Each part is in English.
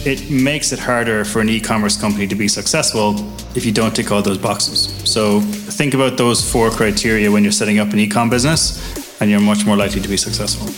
it makes it harder for an e-commerce company to be successful if you don't tick all those boxes. So think about those 4 criteria when you're setting up an e-com business, and you're much more likely to be successful.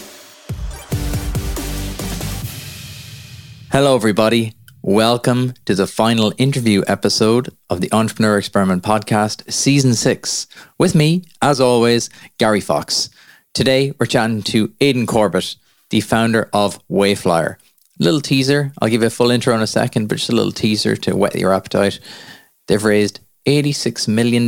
Hello, everybody. Welcome to the final interview episode of the Entrepreneur Experiment Podcast, Season 6. With me, as always, Gary Fox. Today, we're chatting to Aidan Corbett, the founder of Wayflyer. Little teaser. I'll give you a full intro in a second, but just a little teaser to whet your appetite. They've raised $86 million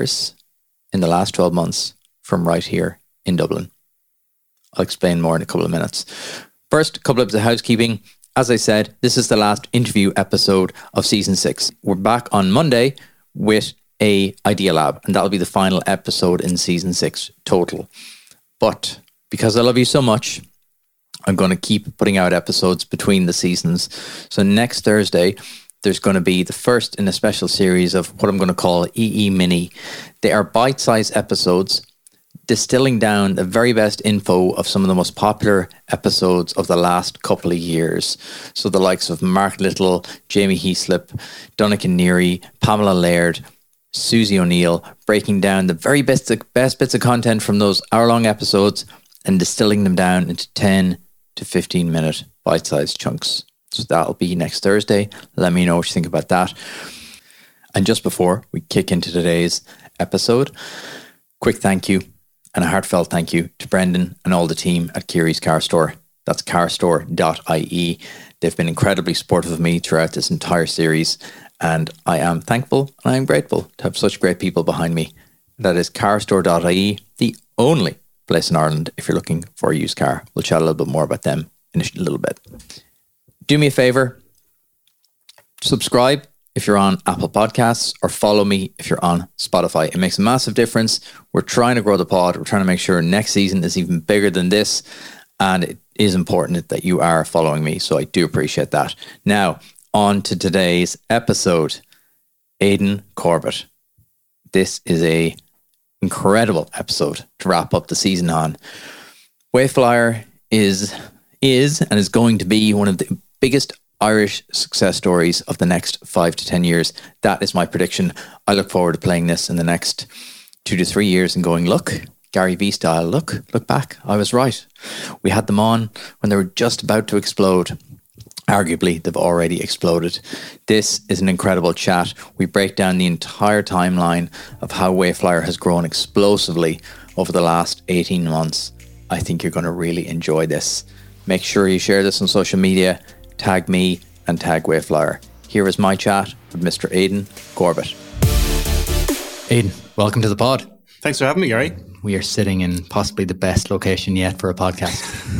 in the last 12 months from right here in Dublin. I'll explain more in a couple of minutes. First, a couple of bits of housekeeping. As I said, this is the last interview episode of Season 6. We're back on Monday with a Idea Lab, and that'll be the final episode in Season 6 total. But because I love you so much, I'm going to keep putting out episodes between the seasons. So next Thursday, there's going to be the first in a special series of what I'm going to call EE Mini. They are bite-sized episodes, distilling down the very best info of some of the most popular episodes of the last couple of years. So the likes of Mark Little, Jamie Heaslip, Donncha Neary, Pamela Laird, Susie O'Neill, breaking down the very best bits of content from those hour-long episodes and distilling them down into 10 to 15-minute bite-sized chunks. So that'll be next Thursday. Let me know what you think about that. And just before we kick into today's episode, quick thank you and a heartfelt thank you to Brendan and all the team at Kiri's Car Store. That's carstore.ie. They've been incredibly supportive of me throughout this entire series, and I am thankful and I am grateful to have such great people behind me. That is carstore.ie, the only place in Ireland if you're looking for a used car. We'll chat a little bit more about them in a little bit. Do me a favor, subscribe if you're on Apple Podcasts, or follow me if you're on Spotify. It makes a massive difference. We're trying to grow the pod. We're trying to make sure next season is even bigger than this, and it is important that you are following me, so I do appreciate that. Now, on to today's episode. Aidan Corbett. This is a incredible episode to wrap up the season on. Wayflyer is and is going to be one of the biggest Irish success stories of the next 5 to 10 years. That is my prediction. I look forward to playing this in the next 2 to 3 years and going, look, Gary Vee style, look back. I was right. We had them on when they were just about to explode. Arguably, they've already exploded. This is an incredible chat. We break down the entire timeline of how Wayflyer has grown explosively over the last 18 months. I think you're going to really enjoy this. Make sure you share this on social media, tag me and tag Wayflyer. Here is my chat with Mr. Aidan Corbett. Aidan, welcome to the pod. Thanks for having me, Gary. We are sitting in possibly the best location yet for a podcast.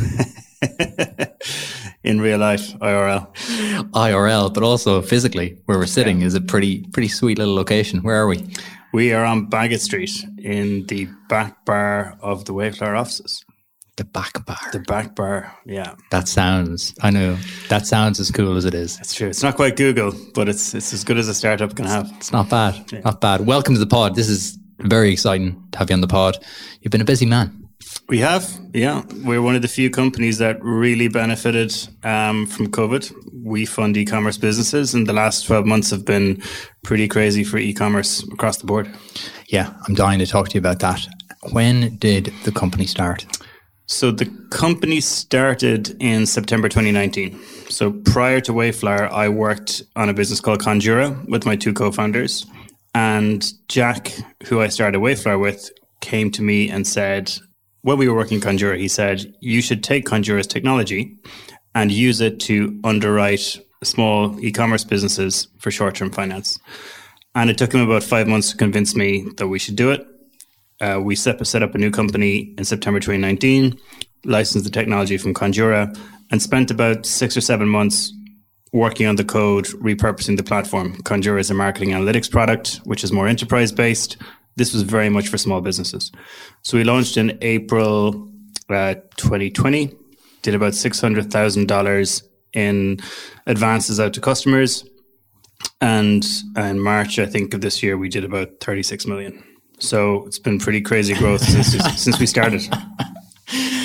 In real life, IRL, but also physically, where we're sitting is a pretty sweet little location. Where are we? We are on Baggot Street in the back bar of the Wayflyer offices. The back bar. The back bar, yeah. That sounds as cool as it is. It's true. It's not quite Google, but it's as good as a startup can have. It's not bad. Yeah. Not bad. Welcome to the pod. This is very exciting to have you on the pod. You've been a busy man. We have, yeah. We're one of the few companies that really benefited from COVID. We fund e-commerce businesses, and the last 12 months have been pretty crazy for e-commerce across the board. Yeah, I'm dying to talk to you about that. When did the company start? So the company started in September 2019. So prior to Wayflyer, I worked on a business called Conjura with my 2 co-founders. And Jack, who I started Wayflyer with, came to me and said, when we were working Conjura, he said, you should take Conjura's technology and use it to underwrite small e-commerce businesses for short-term finance. And it took him about 5 months to convince me that we should do it. We set up a new company in September 2019, licensed the technology from Conjura, and spent about 6 or 7 months working on the code, repurposing the platform. Conjura is a marketing analytics product, which is more enterprise-based. This was very much for small businesses. So we launched in April 2020, did about $600,000 in advances out to customers. And in March, I think, of this year, we did about 36 million. So it's been pretty crazy growth since we started.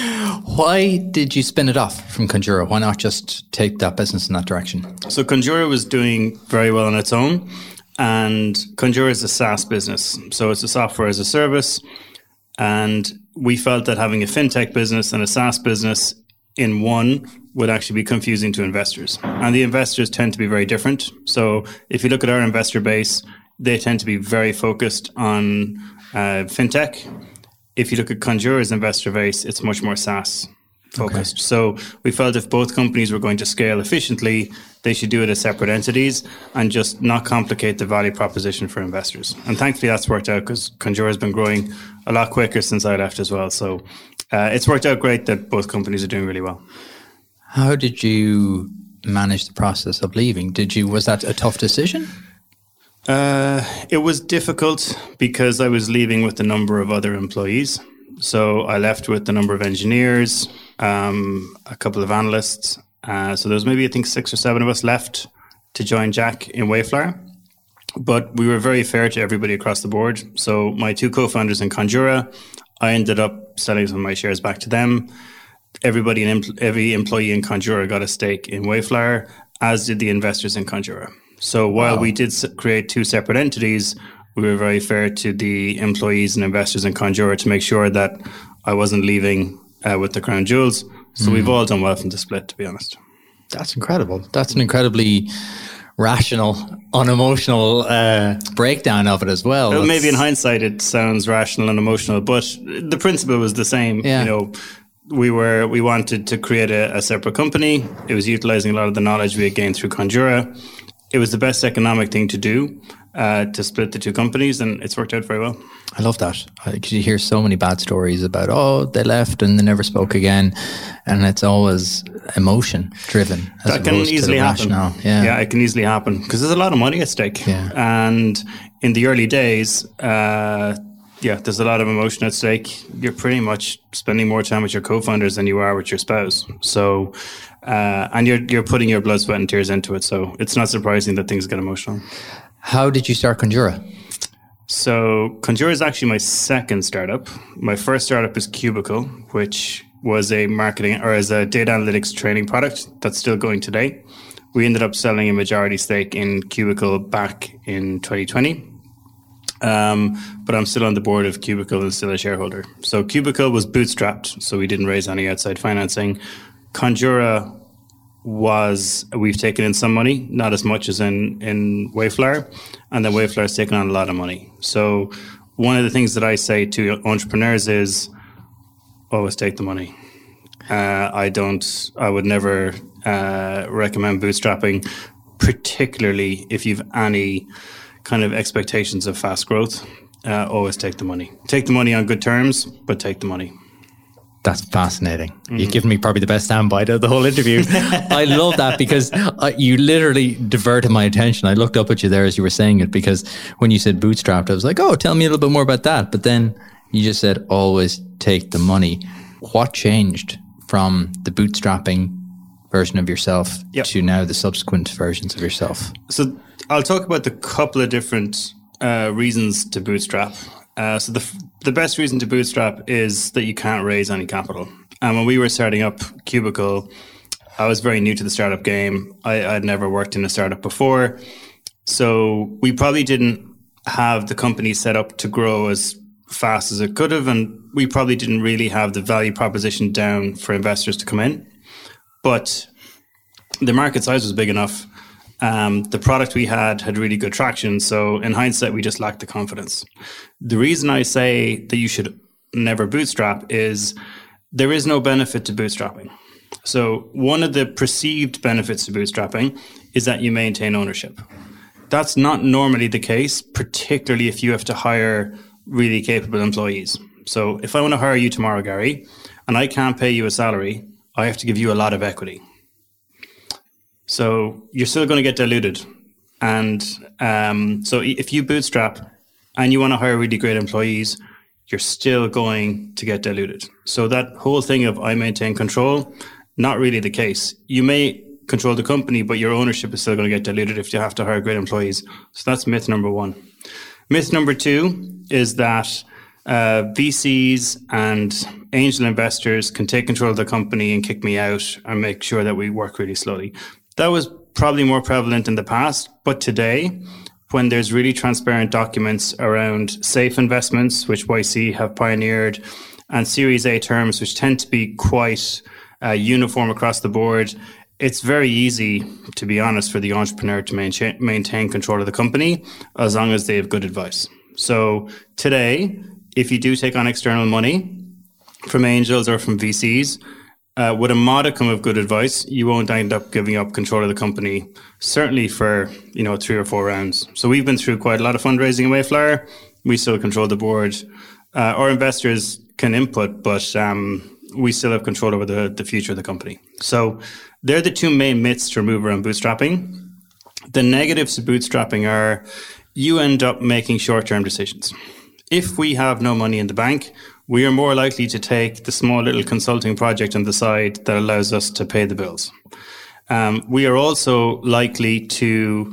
Why did you spin it off from Conjura? Why not just take that business in that direction? So Conjura was doing very well on its own, and Conjura is a SaaS business. So it's a software as a service, and we felt that having a fintech business and a SaaS business in one would actually be confusing to investors. And the investors tend to be very different. So if you look at our investor base, they tend to be very focused on fintech. If you look at Conjura's investor base, it's much more SaaS focused. Okay. So we felt if both companies were going to scale efficiently, they should do it as separate entities and just not complicate the value proposition for investors. And thankfully that's worked out because Conjura has been growing a lot quicker since I left as well. So it's worked out great that both companies are doing really well. How did you manage the process of leaving? Was that a tough decision? It was difficult because I was leaving with a number of other employees. So I left with a number of engineers, a couple of analysts. So there was maybe, I think, 6 or 7 of us left to join Jack in Wayflower. But we were very fair to everybody across the board. So my 2 co-founders in Conjura, I ended up selling some of my shares back to them. Every employee in Conjura got a stake in Wayflower, as did the investors in Conjura. So while we did create 2 separate entities, we were very fair to the employees and investors in Conjura to make sure that I wasn't leaving with the crown jewels. So we've all done well from the split, to be honest. That's incredible. That's an incredibly rational, unemotional breakdown of it as well. Well, maybe in hindsight it sounds rational and emotional, but the principle was the same. Yeah. You know, we wanted to create a separate company. It was utilizing a lot of the knowledge we had gained through Conjura. It was the best economic thing to do, to split the 2 companies, and it's worked out very well. I love that. Because you hear so many bad stories about, they left and they never spoke again. And it's always emotion driven. That can easily happen. Yeah, it can easily happen because there's a lot of money at stake. Yeah. And in the early days, there's a lot of emotion at stake. You're pretty much spending more time with your co-founders than you are with your spouse. So, and you're putting your blood, sweat and tears into it. So it's not surprising that things get emotional. How did you start Conjura? So Conjura is actually my second startup. My first startup is Cubicle, which was a marketing or as a data analytics training product that's still going today. We ended up selling a majority stake in Cubicle back in 2020. But I'm still on the board of Cubicle and still a shareholder. So Cubicle was bootstrapped, so we didn't raise any outside financing. Conjura we've taken in some money, not as much as in Wayflower, and then Wayflower's taken on a lot of money. So one of the things that I say to entrepreneurs is always take the money. I would never recommend bootstrapping, particularly if you've any kind of expectations of fast growth. Always take the money. Take the money on good terms, but take the money. That's fascinating. Mm-hmm. You've given me probably the best soundbite of the whole interview. I love that because you literally diverted my attention. I looked up at you there as you were saying it because when you said bootstrapped, I was like, tell me a little bit more about that. But then you just said, always take the money. What changed from the bootstrapping version of yourself to now the subsequent versions of yourself? So I'll talk about the couple of different reasons to bootstrap. So the best reason to bootstrap is that you can't raise any capital. And when we were starting up Cubicle, I was very new to the startup game. I'd never worked in a startup before. So we probably didn't have the company set up to grow as fast as it could have. And we probably didn't really have the value proposition down for investors to come in. But the market size was big enough. The product we had really good traction. So in hindsight, we just lacked the confidence. The reason I say that you should never bootstrap is there is no benefit to bootstrapping. So one of the perceived benefits to bootstrapping is that you maintain ownership. That's not normally the case, particularly if you have to hire really capable employees. So if I want to hire you tomorrow, Gary, and I can't pay you a salary, I have to give you a lot of equity. So you're still going to get diluted. And so if you bootstrap and you want to hire really great employees, you're still going to get diluted. So that whole thing of I maintain control, not really the case. You may control the company, but your ownership is still going to get diluted if you have to hire great employees. So that's myth number 1. Myth number 2 is that VCs and angel investors can take control of the company and kick me out and make sure that we work really slowly. That was probably more prevalent in the past, but today, when there's really transparent documents around safe investments, which YC have pioneered, and Series A terms, which tend to be quite uniform across the board, it's very easy, to be honest, for the entrepreneur to maintain control of the company as long as they have good advice. So today, if you do take on external money from angels or from VCs, with a modicum of good advice, you won't end up giving up control of the company, certainly for 3 or 4 rounds. So we've been through quite a lot of fundraising in Wayflower. We still control the board. Our investors can input, but we still have control over the future of the company. So they're the 2 main myths to remove around bootstrapping. The negatives to bootstrapping are you end up making short-term decisions. If we have no money in the bank, we are more likely to take the small little consulting project on the side that allows us to pay the bills. We are also likely to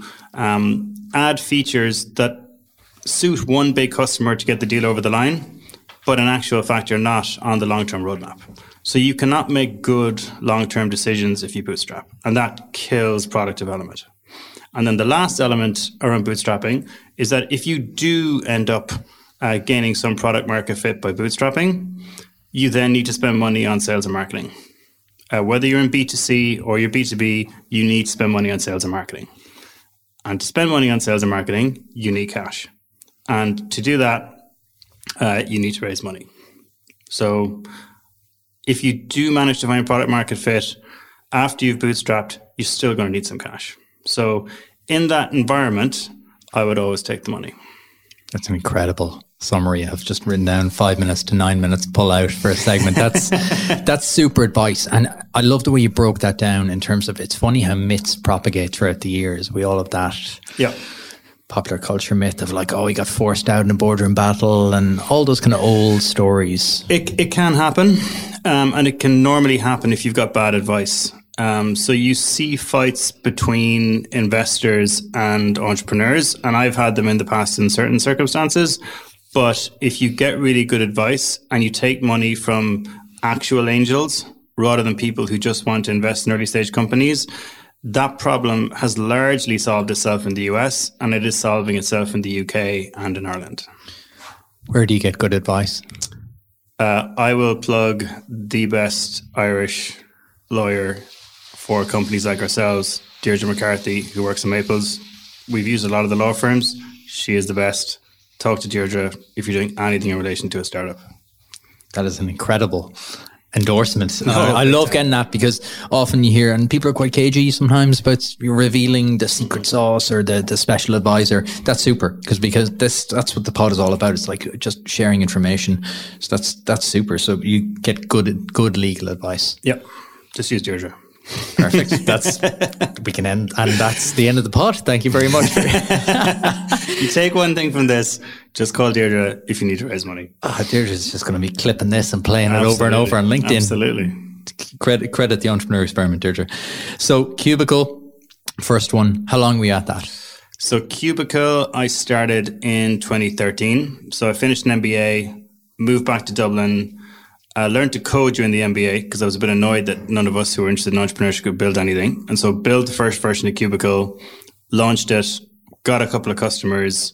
add features that suit one big customer to get the deal over the line, but in actual fact, you're not on the long-term roadmap. So you cannot make good long-term decisions if you bootstrap, and that kills product development. And then the last element around bootstrapping is that if you do end up gaining some product market fit by bootstrapping, you then need to spend money on sales and marketing. Whether you're in B2C or you're B2B, you need to spend money on sales and marketing. And to spend money on sales and marketing, you need cash. And to do that, you need to raise money. So if you do manage to find product market fit after you've bootstrapped, you're still going to need some cash. So in that environment, I would always take the money. That's an incredible summary. I've just written down 5 minutes to 9 minutes pull out for a segment. That's super advice. And I love the way you broke that down in terms of, it's funny how myths propagate throughout the years. We all have that popular culture myth of like, oh, he got forced out in a boardroom battle and all those kind of old stories. It can happen. And it can normally happen if you've got bad advice. So you see fights between investors and entrepreneurs, and I've had them in the past in certain circumstances. But if you get really good advice and you take money from actual angels rather than people who just want to invest in early stage companies, that problem has largely solved itself in the US, and it is solving itself in the UK and in Ireland. Where do you get good advice? I will plug the best Irish lawyer for companies like ourselves, Deirdre McCarthy, who works in Maples. We've used a lot of the law firms. She is the best. Talk to Deirdre if you're doing anything in relation to a startup. That is an incredible endorsement. I love getting that, because often you hear, and people are quite cagey sometimes about revealing the secret sauce or the special advisor. That's super, because that's what the pod is all about. It's like just sharing information. So that's super. So you get good legal advice. Yep. Just use Deirdre. Perfect. We can end, and that's the end of the pod. Thank you very much. You take one thing from this, just call Deirdre if you need to raise money. Deirdre's just going to be clipping this and playing it over and over on LinkedIn. Absolutely. Credit the entrepreneur experiment, Deirdre. So Cubicle, first one. How long were you at that? So Cubicle, I started in 2013. So I finished an MBA, moved back to Dublin. I learned to code during the MBA because I was a bit annoyed that none of us who were interested in entrepreneurship could build anything. And so built the first version of Cubicle, launched it, got a couple of customers.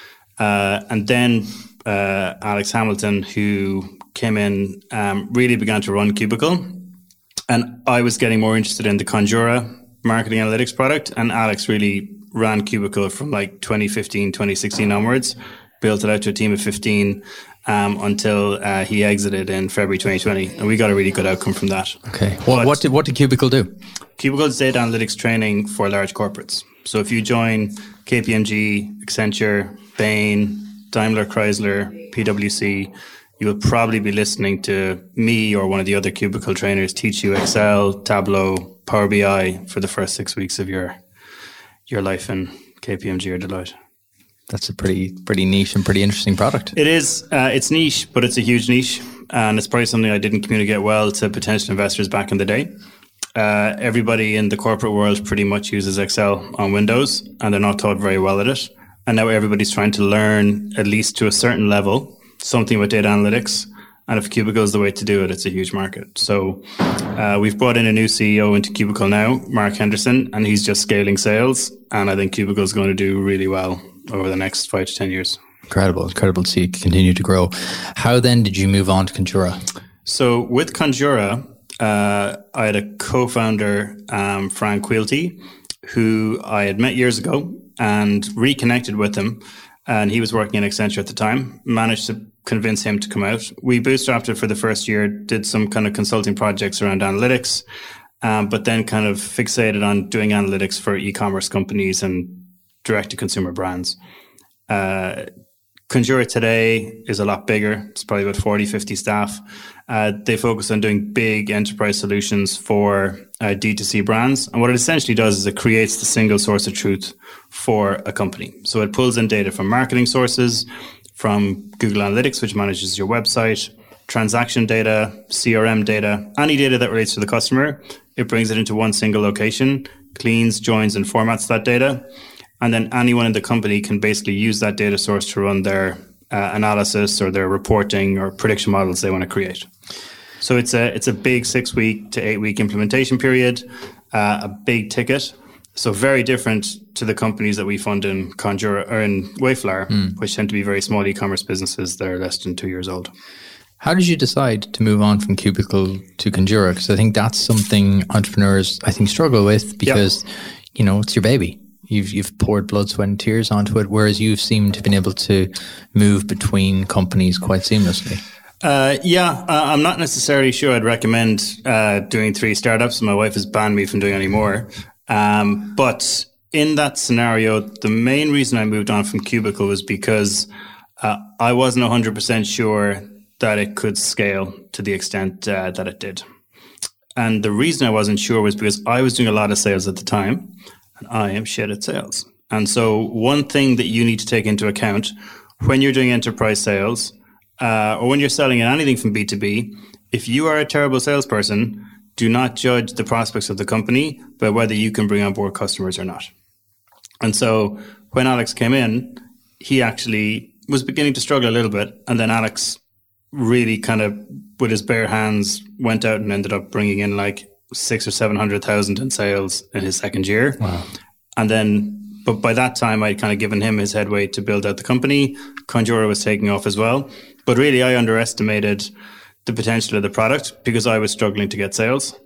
And then Alex Hamilton, who came in, really began to run Cubicle. And I was getting more interested in the Conjura marketing analytics product. And Alex really ran Cubicle from like 2015, 2016 onwards, built it out to a team of 15. Until he exited in February 2020, and we got a really good outcome from that. Okay. Well, what did Cubicle do? Cubicle is data analytics training for large corporates. So if you join KPMG, Accenture, Bain, Daimler, Chrysler, PwC, you will probably be listening to me or one of the other Cubicle trainers teach you Excel, Tableau, Power BI for the first 6 weeks of your life in KPMG or Deloitte. That's a pretty niche and pretty interesting product. It is. It's niche, but it's a huge niche. And it's probably something I didn't communicate well to potential investors back in the day. Everybody in the corporate world pretty much uses Excel on Windows, and they're not taught very well at it. And now everybody's trying to learn, at least to a certain level, something about data analytics. And if Cubicle is the way to do it, it's a huge market. So we've brought in a new CEO into Cubicle now, Mark Henderson, and he's just scaling sales. And I think Cubicle is going to do really well over the next 5 to 10 years. Incredible to see it continue to grow. How then did you move on to Conjura? So with Conjura, I had a co-founder, Frank Quilty, who I had met years ago and reconnected with him. And he was working in Accenture at the time, managed to convince him to come out. We bootstrapped it for the first year, did some kind of consulting projects around analytics, but then kind of fixated on doing analytics for e-commerce companies and direct-to-consumer brands. Conjura today is a lot bigger. It's probably about 40, 50 staff. They focus on doing big enterprise solutions for D2C brands. And what it essentially does is it creates the single source of truth for a company. So it pulls in data from marketing sources, from Google Analytics, which manages your website, transaction data, CRM data, any data that relates to the customer. It brings it into one single location, cleans, joins, and formats that data. And then anyone in the company can basically use that data source to run their analysis or their reporting or prediction models they want to create. So it's a big 6-week to 8-week implementation period, a big ticket. So very different to the companies that we fund in Conjura or in Wayflower, which tend to be very small e-commerce businesses that are less than 2 years old. How did you decide to move on from Cubicle to Conjura? Because I think that's something entrepreneurs, I think, struggle with because, it's your baby. You've poured blood, sweat and tears onto it, whereas you've seemed to have been able to move between companies quite seamlessly. I'm not necessarily sure I'd recommend doing 3 startups. My wife has banned me from doing any more. But in that scenario, the main reason I moved on from Cubicle was because I wasn't 100% sure that it could scale to the extent that it did. And the reason I wasn't sure was because I was doing a lot of sales at the time. And I am shit at sales. And so one thing that you need to take into account when you're doing enterprise sales or when you're selling in anything from B2B, if you are a terrible salesperson, do not judge the prospects of the company by whether you can bring on board customers or not. And so when Alex came in, he actually was beginning to struggle a little bit. And then Alex really kind of, with his bare hands, went out and ended up bringing in like 600,000 or 700,000 in sales in his second year. Wow. And then, but by that time, I'd kind of given him his headway to build out the company. Conjura was taking off as well. But really, I underestimated the potential of the product because I was struggling to get sales.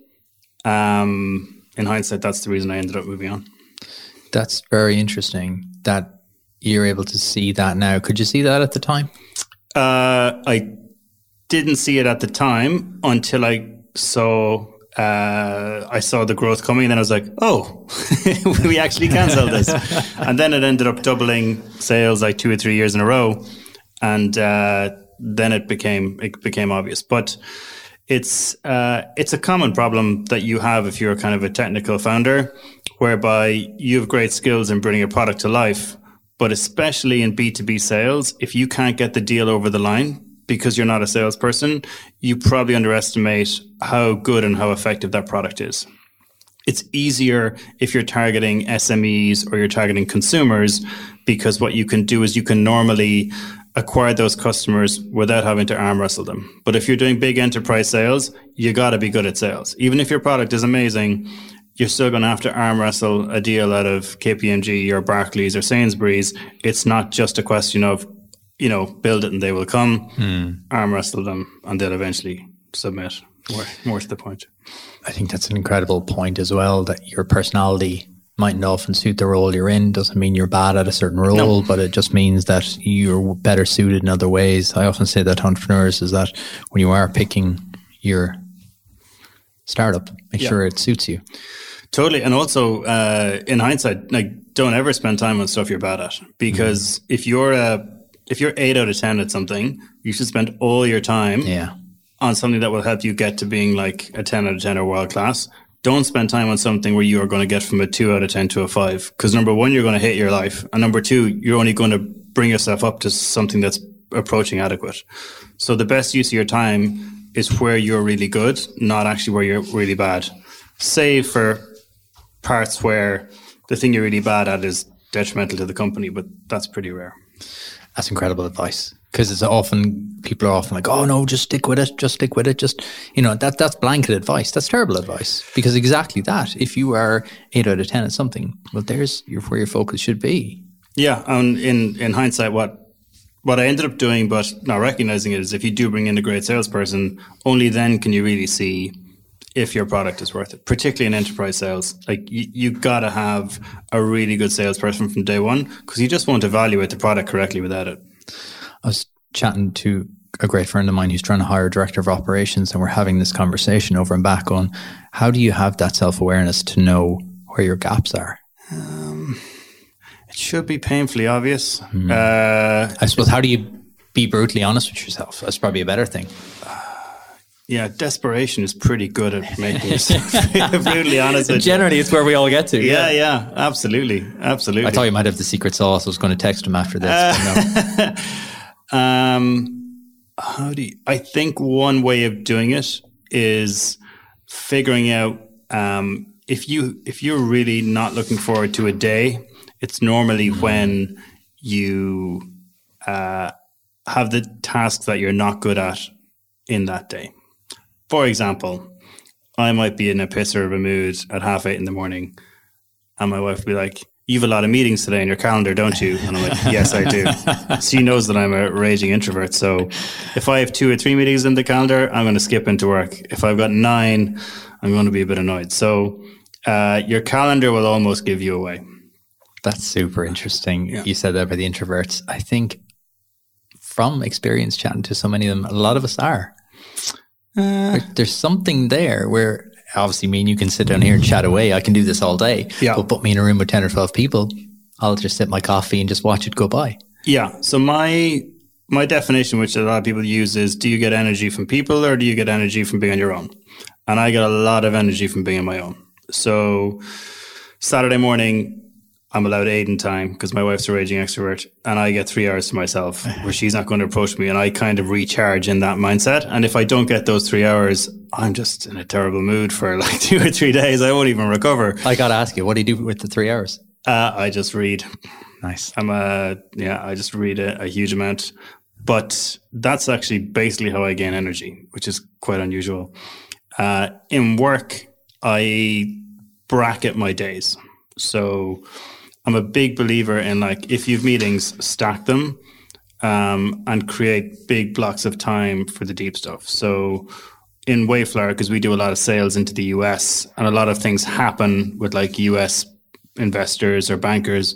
In hindsight, that's the reason I ended up moving on. That's very interesting that you're able to see that now. Could you see that at the time? I didn't see it at the time until I saw the growth coming, and then I was like, oh, we actually can sell this. And then it ended up doubling sales like 2 or 3 years in a row. And then it became obvious. But it's a common problem that you have if you're kind of a technical founder, whereby you have great skills in bringing a product to life, but especially in B2B sales, if you can't get the deal over the line because you're not a salesperson, you probably underestimate how good and how effective that product is. It's easier if you're targeting SMEs or you're targeting consumers, because what you can do is you can normally acquire those customers without having to arm wrestle them. But if you're doing big enterprise sales, you got to be good at sales. Even if your product is amazing, you're still going to have to arm wrestle a deal out of KPMG or Barclays or Sainsbury's. It's not just a question of, build it and they will come, arm wrestle them, and they'll eventually submit. More to the point. I think that's an incredible point as well, that your personality mightn't often suit the role you're in. Doesn't mean you're bad at a certain role, but it just means that you're better suited in other ways. I often say that to entrepreneurs is that when you are picking your startup, make sure it suits you. Totally. And also, in hindsight, don't ever spend time on stuff you're bad at, because if you're 8 out of 10 at something, you should spend all your time on something that will help you get to being like a 10 out of 10 or world class. Don't spend time on something where you are going to get from a 2 out of 10 to a 5. Because number one, you're going to hate your life. And number two, you're only going to bring yourself up to something that's approaching adequate. So the best use of your time is where you're really good, not actually where you're really bad. Save for parts where the thing you're really bad at is detrimental to the company, but that's pretty rare. That's incredible advice. Because people are often like, oh no, just stick with it. Just, that's blanket advice. That's terrible advice. Because exactly that, if you are 8 out of 10 at something, well, there's where your focus should be. Yeah. And in hindsight, what I ended up doing, but not recognizing it, is if you do bring in a great salesperson, only then can you really see if your product is worth it, particularly in enterprise sales. Like you got to have a really good salesperson from day one, because you just won't evaluate the product correctly without it. I was chatting to a great friend of mine who's trying to hire a director of operations, and we're having this conversation over and back on how do you have that self-awareness to know where your gaps are? It should be painfully obvious. I suppose, how do you be brutally honest with yourself? That's probably a better thing. Yeah, desperation is pretty good at making yourself brutally honest. Generally, it's where we all get to. Yeah, absolutely. I thought you might have the secret sauce. I was going to text him after this. But no. I think one way of doing it is figuring out if you're really not looking forward to a day, it's normally when you have the tasks that you're not good at in that day. For example, I might be in a pisser of a mood at 8:30 in the morning, and my wife will be like, "You have a lot of meetings today in your calendar, don't you?" And I'm like, "Yes, I do." She knows that I'm a raging introvert. So if I have 2 or 3 meetings in the calendar, I'm going to skip into work. If I've got 9, I'm going to be a bit annoyed. So your calendar will almost give you away. That's super interesting. Yeah. You said that about the introverts. I think from experience chatting to so many of them, a lot of us are. There's something there where obviously me and you can sit down here and chat away. I can do this all day. Yeah. But put me in a room with 10 or 12 people, I'll just sip my coffee and just watch it go by. Yeah. So my definition, which a lot of people use, is do you get energy from people or do you get energy from being on your own? And I get a lot of energy from being on my own. So Saturday morning, I'm allowed Aiden time because my wife's a raging extrovert, and I get 3 hours to myself where she's not going to approach me, and I kind of recharge in that mindset. And if I don't get those 3 hours, I'm just in a terrible mood for like 2 or 3 days. I won't even recover. I got to ask you, what do you do with the 3 hours? I just read. Nice. I just read a huge amount. But that's actually basically how I gain energy, which is quite unusual. In work, I bracket my days. So I'm a big believer in, like, if you've meetings, stack them and create big blocks of time for the deep stuff. So in Wayflower, because we do a lot of sales into the US and a lot of things happen with like US investors or bankers,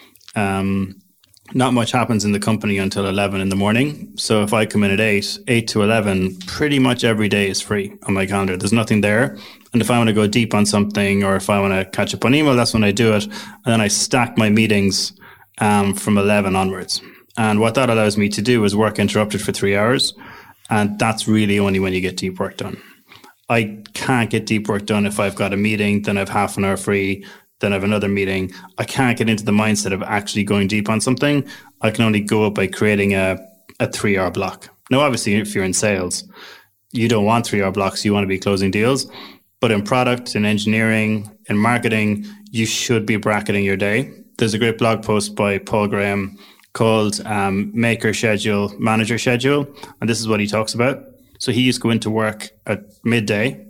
not much happens in the company until 11 in the morning. So if I come in at 8 to 11, pretty much every day is free on my calendar. There's nothing there. And if I want to go deep on something or if I want to catch up on email, that's when I do it. And then I stack my meetings from 11 onwards. And what that allows me to do is work interrupted for 3 hours. And that's really only when you get deep work done. I can't get deep work done if I've got a meeting, then I have half an hour free, then I have another meeting. I can't get into the mindset of actually going deep on something. I can only go up by creating a 3 hour block. Now, obviously, if you're in sales, you don't want 3 hour blocks. You want to be closing deals. But in product, in engineering, in marketing, you should be bracketing your day. There's a great blog post by Paul Graham called Maker Schedule, Manager Schedule. And this is what he talks about. So he used to go into work at midday,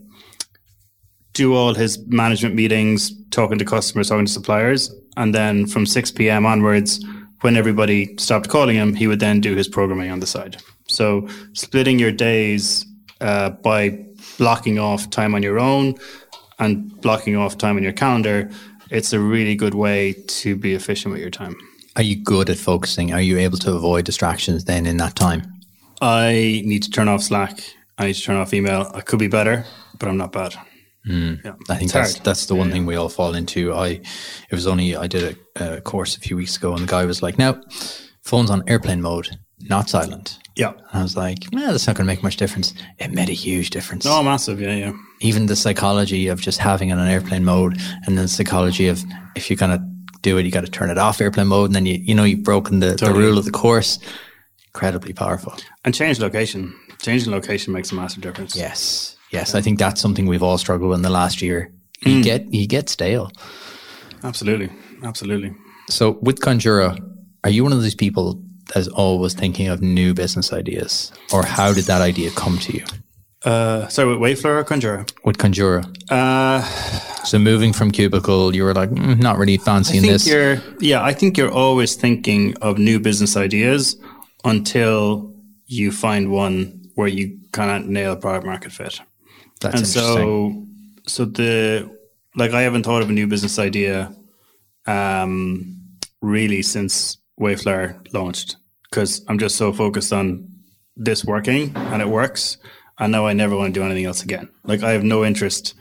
do all his management meetings, talking to customers, talking to suppliers. And then from 6 p.m. onwards, when everybody stopped calling him, he would then do his programming on the side. So splitting your days by blocking off time on your own and blocking off time on your calendar, it's a really good way to be efficient with your time. Are you good at focusing? Are you able to avoid distractions then in that time? I need to turn off Slack. I need to turn off email. I could be better, but I'm not bad. Yeah, I think that's the one thing we all fall into. I did a course a few weeks ago, and the guy was like, "Now, phone's on airplane mode, not silent." Yeah, and I was like, that's not going to make much difference. It made a huge difference. Oh, massive! Yeah. Even the psychology of just having it on airplane mode, and then the psychology of if you're going to do it, you got to turn it off airplane mode, and then you've broken the rule of the course. Incredibly powerful. And change location. Changing location makes a massive difference. Yes. I think that's something we've all struggled with in the last year. You get stale. Absolutely. So with Conjura, are you one of those people that is always thinking of new business ideas? Or how did that idea come to you? Sorry, with Wayflower or Conjura? With Conjura. So moving from Cubicle, you were like, not really fancying this. I think you're always thinking of new business ideas until you find one where you kind of nail product market fit. That's interesting. I haven't thought of a new business idea really since Wayflower launched, because I'm just so focused on this working and it works. And now I never want to do anything else again. Like, I have no interest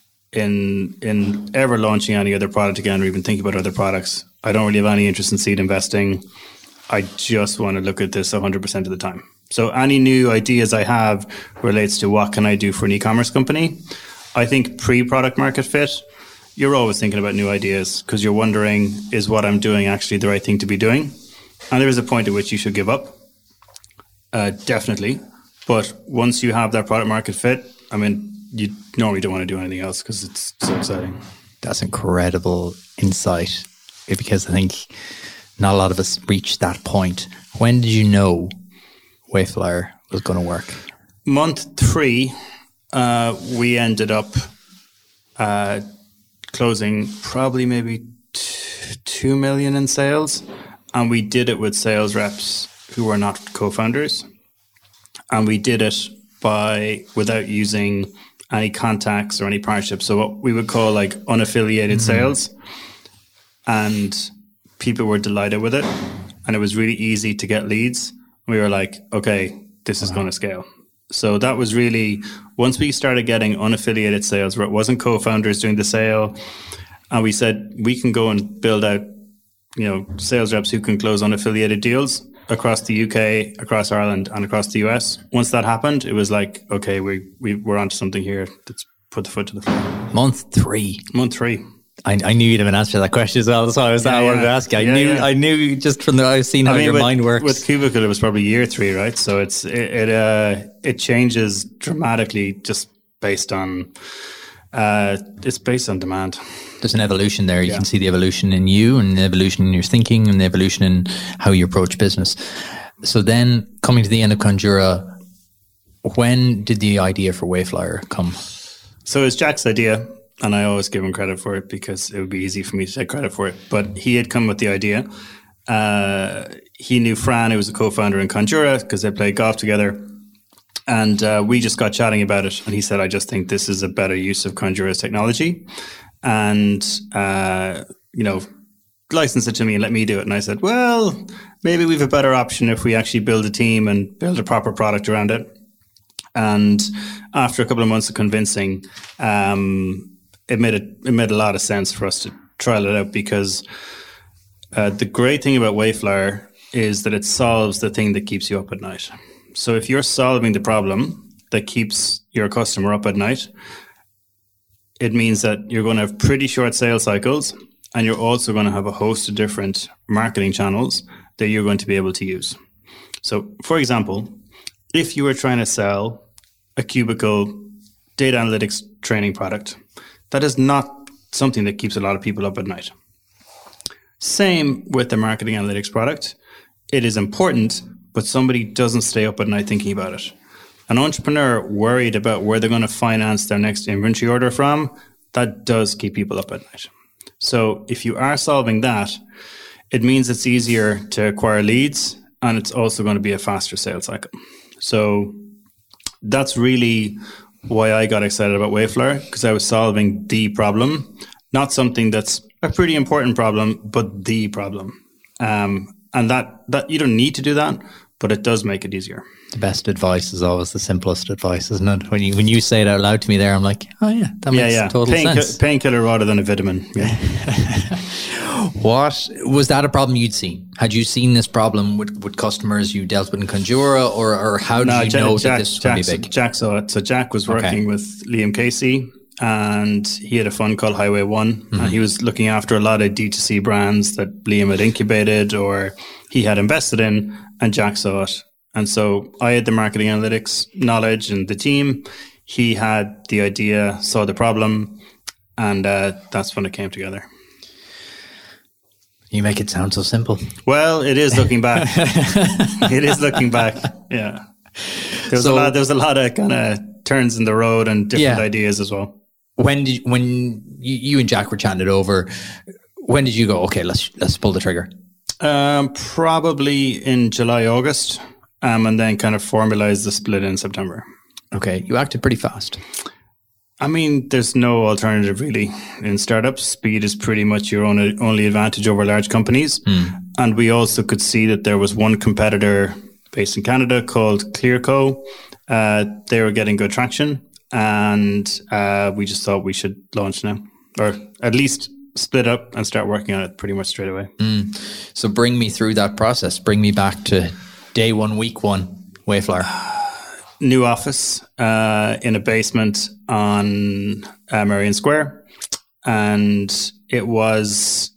in ever launching any other product again or even thinking about other products. I don't really have any interest in seed investing. I just want to look at this 100% of the time. So any new ideas I have relates to what can I do for an e-commerce company. I think pre-product market fit, you're always thinking about new ideas because you're wondering, is what I'm doing actually the right thing to be doing? And there is a point at which you should give up. Definitely. But once you have that product market fit, I mean, you normally don't want to do anything else because it's so exciting. That's incredible insight, because I think not a lot of us reach that point. When did you know Wayflower was going to work? Month 3, we ended up closing probably maybe 2 million in sales. And we did it with sales reps who were not co-founders. And we did it without using any contacts or any partnerships. So what we would call like unaffiliated sales. And people were delighted with it. And it was really easy to get leads. We were like, okay, this is going to scale. So that was really, once we started getting unaffiliated sales where it wasn't co-founders doing the sale, and we said, we can go and build out, sales reps who can close unaffiliated deals across the UK, across Ireland, and across the US. Once that happened, it was like, okay, we're onto something here. Let's put the foot to the floor. Month 3. Month 3. I knew you'd have an answer to that question as well. That's why I wanted to ask you. I knew just from I've seen how your mind works. With Cubicle, it was probably year 3, right? So it changes dramatically just based on it's based on demand. There's an evolution there. You can see the evolution in you and the evolution in your thinking and the evolution in how you approach business. So then coming to the end of Conjura, when did the idea for Wayflower come? So it's Jack's idea, and I always give him credit for it because it would be easy for me to take credit for it. But he had come with the idea. He knew Fran, who was a co-founder in Conjura, because they played golf together. And we just got chatting about it. And he said, I just think this is a better use of Conjura's technology. And, license it to me and let me do it. And I said, well, maybe we have a better option if we actually build a team and build a proper product around it. And after a couple of months of convincing, it made a lot of sense for us to trial it out, because the great thing about Wayflower is that it solves the thing that keeps you up at night. So if you're solving the problem that keeps your customer up at night, it means that you're going to have pretty short sales cycles, and you're also going to have a host of different marketing channels that you're going to be able to use. So, for example, if you were trying to sell a Cubicle data analytics training product, that is not something that keeps a lot of people up at night. Same with the marketing analytics product. It is important, but somebody doesn't stay up at night thinking about it. An entrepreneur worried about where they're going to finance their next inventory order from, that does keep people up at night. So if you are solving that, it means it's easier to acquire leads, and it's also going to be a faster sales cycle. So that's really why I got excited about Wayflower, because I was solving the problem, not something that's a pretty important problem, but the problem. And that you don't need to do that, but it does make it easier. The best advice is always the simplest advice, isn't it? When you say it out loud to me there, I'm like, oh yeah, that makes total sense. Painkiller rather than a vitamin. Yeah. What was that a problem you'd seen? Had you seen this problem with customers you dealt with in Conjura, or how did you know that this was going to be big? Jack saw it. So Jack was working with Liam Casey, and he had a fund called Highway One, and he was looking after a lot of D2C brands that Liam had incubated or he had invested in, and Jack saw it. And so I had the marketing analytics knowledge and the team. He had the idea, saw the problem, and that's when it came together. You make it sound so simple. Well, it is looking back. It is looking back. Yeah. There was a lot of kind of turns in the road and different ideas as well. When you and Jack were chatting it over, when did you go, okay, let's pull the trigger? Probably in July, August, and then kind of formalized the split in September. Okay. You acted pretty fast. I mean, there's no alternative really in startups. Speed is pretty much your only advantage over large companies. And we also could see that there was one competitor based in Canada called Clearco. They were getting good traction, and we just thought we should launch now, or at least split up and start working on it pretty much straight away. So bring me through that process. Bring me back to day one, week one, Wayflower. New office in a basement on Marion Square, and it was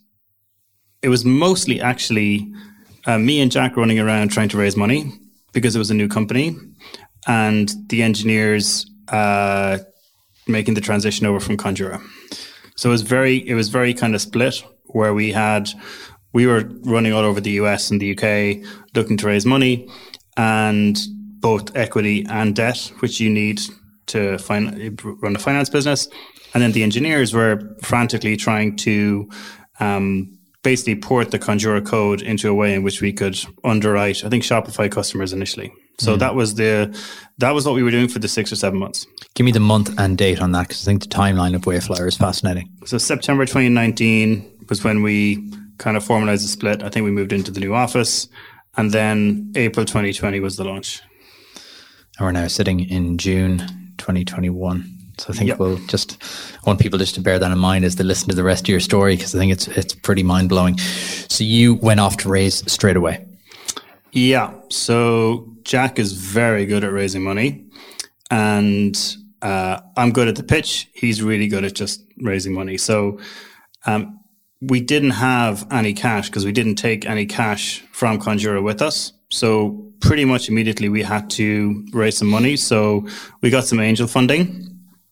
mostly actually me and Jack running around trying to raise money because it was a new company, and the engineers making the transition over from Conjura. So it was very kind of split, where we were running all over the US and the UK looking to raise money, and both equity and debt, which you need to run a finance business. And then the engineers were frantically trying to basically port the Conjura code into a way in which we could underwrite, I think, Shopify customers initially. So that was what we were doing for the 6 or 7 months. Give me the month and date on that, because I think the timeline of Wayflower is fascinating. So September 2019 was when we kind of formalized the split. I think we moved into the new office, and then April 2020 was the launch. And we're now sitting in June 2021. So I think I want people just to bear that in mind as they listen to the rest of your story, because I think it's pretty mind-blowing. So you went off to raise straight away. Yeah. So Jack is very good at raising money, and I'm good at the pitch. He's really good at just raising money. So we didn't have any cash because we didn't take any cash from Conjura with us. So pretty much immediately we had to raise some money. So we got some angel funding,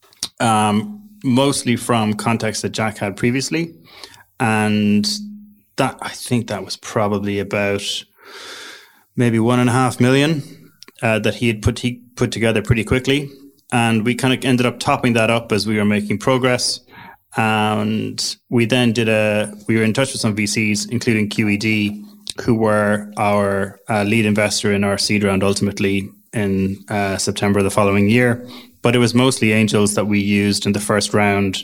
mostly from contacts that Jack had previously. And I think that was probably about maybe 1.5 million that he put together pretty quickly. And we kind of ended up topping that up as we were making progress. And we then we were in touch with some VCs, including QED, who were our lead investor in our seed round ultimately in September the following year. But it was mostly angels that we used in the first round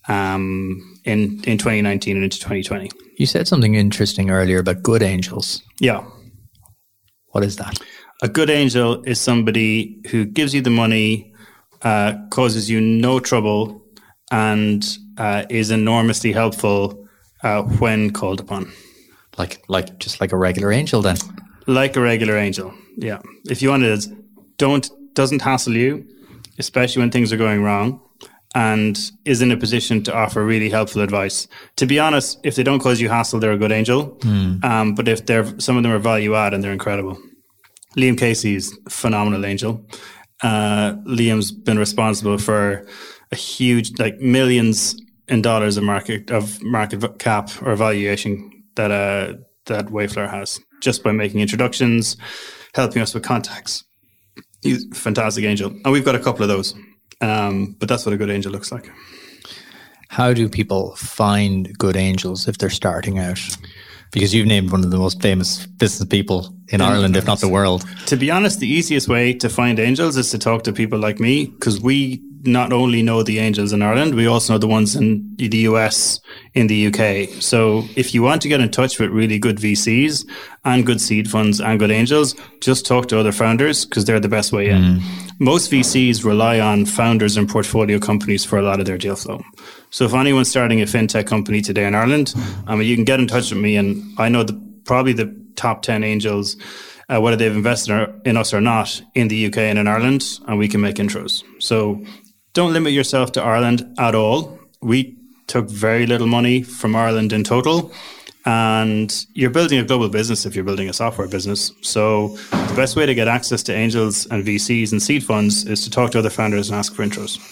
in 2019 and into 2020. You said something interesting earlier about good angels. Yeah. What is that? A good angel is somebody who gives you the money, causes you no trouble, and is enormously helpful when called upon. Just like a regular angel then? Like a regular angel, yeah. If you want it, doesn't hassle you, especially when things are going wrong, and is in a position to offer really helpful advice. To be honest, if they don't cause you hassle, they're a good angel. But if some of them are value add, and they're incredible. Liam Casey is a phenomenal angel. Liam's been responsible for a huge, millions in dollars of market cap or valuation that Wayflower has, just by making introductions, helping us with contacts. He's a fantastic angel. And we've got a couple of those. But that's what a good angel looks like. How do people find good angels if they're starting out? Because you've named one of the most famous business people in Ireland, if not the world. To be honest, the easiest way to find angels is to talk to people like me, because we not only know the angels in Ireland, we also know the ones in the US, in the UK. So if you want to get in touch with really good VCs and good seed funds and good angels, just talk to other founders, because they're the best way in. Most VCs rely on founders and portfolio companies for a lot of their deal flow. So if anyone's starting a fintech company today in Ireland, you can get in touch with me, and I know probably the top 10 angels, whether they've invested in us or not, in the UK and in Ireland, and we can make intros. So don't limit yourself to Ireland at all. We took very little money from Ireland in total, and you're building a global business if you're building a software business. So the best way to get access to angels and VCs and seed funds is to talk to other founders and ask for intros.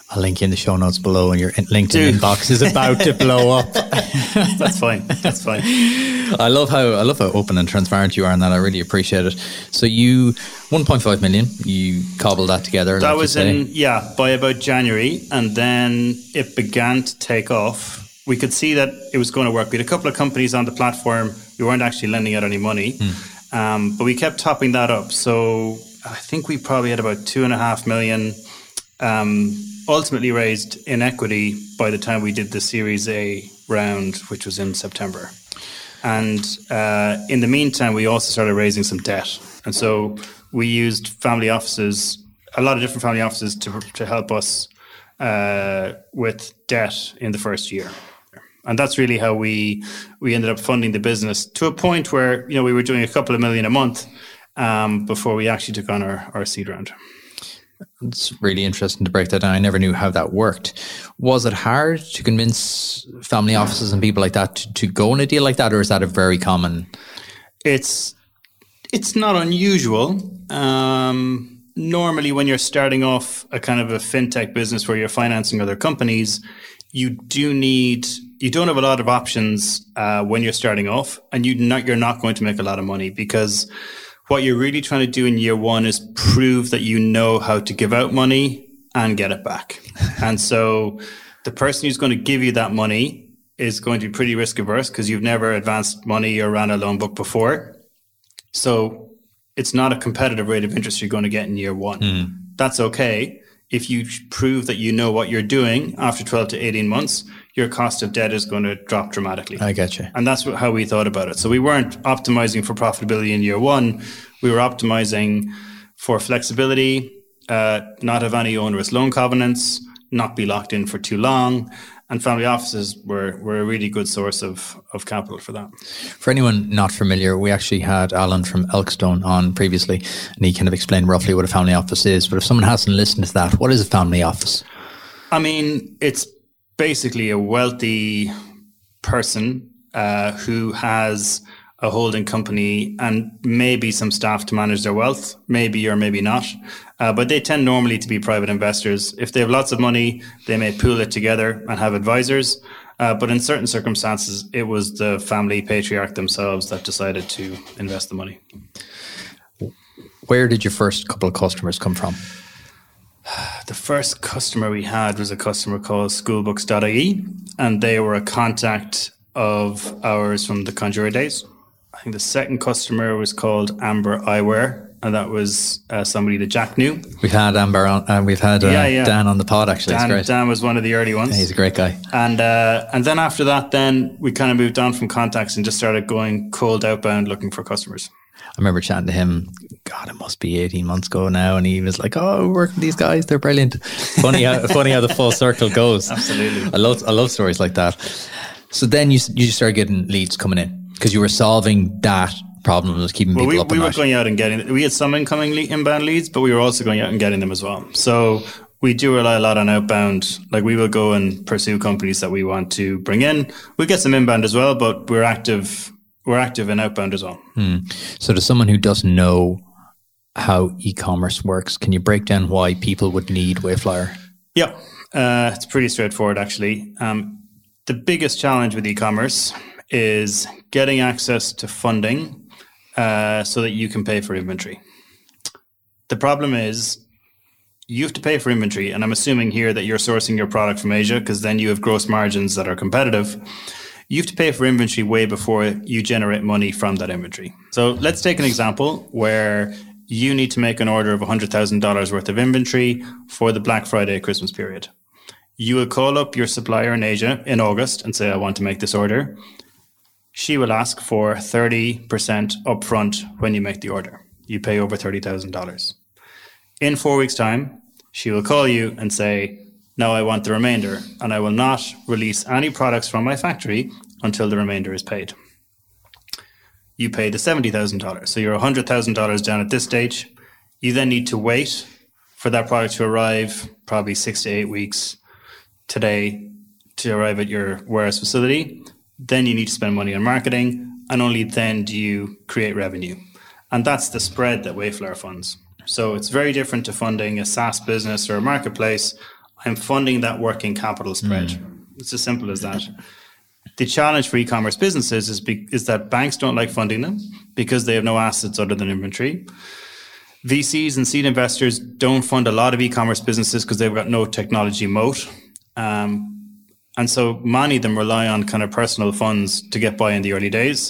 I'll link you in the show notes below, and your LinkedIn inbox is about to blow up. That's fine. That's fine. I love how open and transparent you are on that. I really appreciate it. So you 1.5 million, you cobbled that together. That was by about January, and then it began to take off. We could see that it was going to work. We had a couple of companies on the platform. We weren't actually lending out any money, but we kept topping that up. So I think we probably had about 2.5 million. Ultimately raised in equity by the time we did the Series A round, which was in September. And in the meantime, we also started raising some debt. And so we used family offices, a lot of different family offices to help us with debt in the first year. And that's really how we ended up funding the business to a point where, we were doing a couple of million a month before we actually took on our seed round. It's really interesting to break that down. I never knew how that worked. Was it hard to convince family offices and people like that to go on a deal like that, or is that a very common? It's not unusual. Normally, when you're starting off a kind of a fintech business where you're financing other companies, you don't have a lot of options when you're starting off, and you're not going to make a lot of money, because what you're really trying to do in year one is prove that you know how to give out money and get it back. And so the person who's going to give you that money is going to be pretty risk averse, because you've never advanced money or ran a loan book before. So it's not a competitive rate of interest you're going to get in year one. That's okay. If you prove that you know what you're doing after 12 to 18 months, your cost of debt is going to drop dramatically. I get you. And that's how we thought about it. So we weren't optimizing for profitability in year one. We were optimizing for flexibility, not have any onerous loan covenants, not be locked in for too long. And family offices were a really good source of capital for that. For anyone not familiar, we actually had Alan from Elkstone on previously, and he kind of explained roughly what a family office is. But if someone hasn't listened to that, what is a family office? I mean, it's basically a wealthy person who has a holding company and maybe some staff to manage their wealth, maybe or maybe not. But they tend normally to be private investors. If they have lots of money, they may pool it together and have advisors. But in certain circumstances, it was the family patriarch themselves that decided to invest the money. Where did your first couple of customers come from? The first customer we had was a customer called schoolbooks.ie, and they were a contact of ours from the Conjura days. I think the second customer was called Amber Eyewear, and that was somebody that Jack knew. We've had Amber on, we've had Dan on the pod, actually. Dan was one of the early ones. Yeah, he's a great guy. And then after that, then we kind of moved on from contacts and just started going cold outbound looking for customers. I remember chatting to him, God, it must be 18 months ago now. And he was like, oh, we work with these guys. They're brilliant. Funny how the full circle goes. Absolutely. I love stories like that. So then you started getting leads coming in because you were solving that problem, was keeping people up. We were going out and getting, we had some incoming inbound leads, but we were also going out and getting them as well. So we do rely a lot on outbound. Like we will go and pursue companies that we want to bring in. We get some inbound as well, but we're active in outbound as well. So to someone who doesn't know how e-commerce works, can you break down why people would need Wayflyer? Yeah, it's pretty straightforward actually. The biggest challenge with e-commerce is getting access to funding so that you can pay for inventory. The problem is you have to pay for inventory, and I'm assuming here that you're sourcing your product from Asia because then you have gross margins that are competitive. You have to pay for inventory way before you generate money from that inventory. So let's take an example where you need to make an order of $100,000 worth of inventory for the Black Friday Christmas period. You will call up your supplier in Asia in August and say, I want to make this order. She will ask for 30% upfront when you make the order. You pay over $30,000. In 4 weeks' time, she will call you and say, now I want the remainder, and I will not release any products from my factory until the remainder is paid. You pay the $70,000. So you're $100,000 down at this stage. You then need to wait for that product to arrive, probably 6 to 8 weeks today, to arrive at your warehouse facility. Then you need to spend money on marketing, and only then do you create revenue. And that's the spread that Wayflyer funds. So it's very different to funding a SaaS business or a marketplace. I'm funding that working capital spread. It's as simple as that. The challenge for e-commerce businesses is that banks don't like funding them because they have no assets other than inventory. VCs and seed investors don't fund a lot of e-commerce businesses because they've got no technology moat. And so many of them rely on kind of personal funds to get by in the early days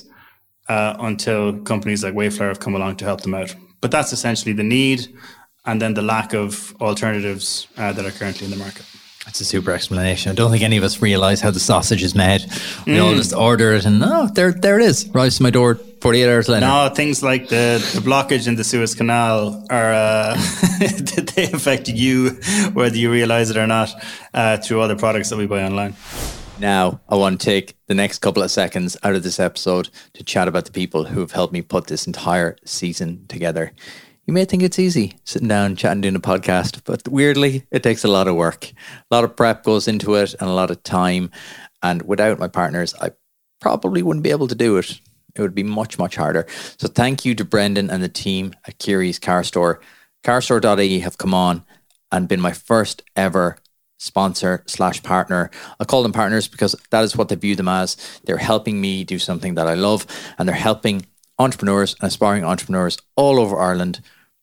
until companies like Wayflyer have come along to help them out. But that's essentially the need and then the lack of alternatives that are currently in the market. That's a super explanation. I don't think any of us realize how the sausage is made. We all just order it and there it is. Arrives to my door 48 hours later. No, things like the blockage in the Suez Canal are they affect you whether you realize it or not through other products that we buy online. Now, I want to take the next couple of seconds out of this episode to chat about the people who have helped me put this entire season together. You may think it's easy sitting down, chatting, doing a podcast, but weirdly, it takes a lot of work. A lot of prep goes into it and a lot of time. And without my partners, I probably wouldn't be able to do it. It would be much, much harder. So thank you to Brendan and the team at Keary's Car Store. Carstore.ie have come on and been my first ever sponsor/partner. I call them partners because that is what they view them as. They're helping me do something that I love, and they're helping entrepreneurs and aspiring entrepreneurs all over Ireland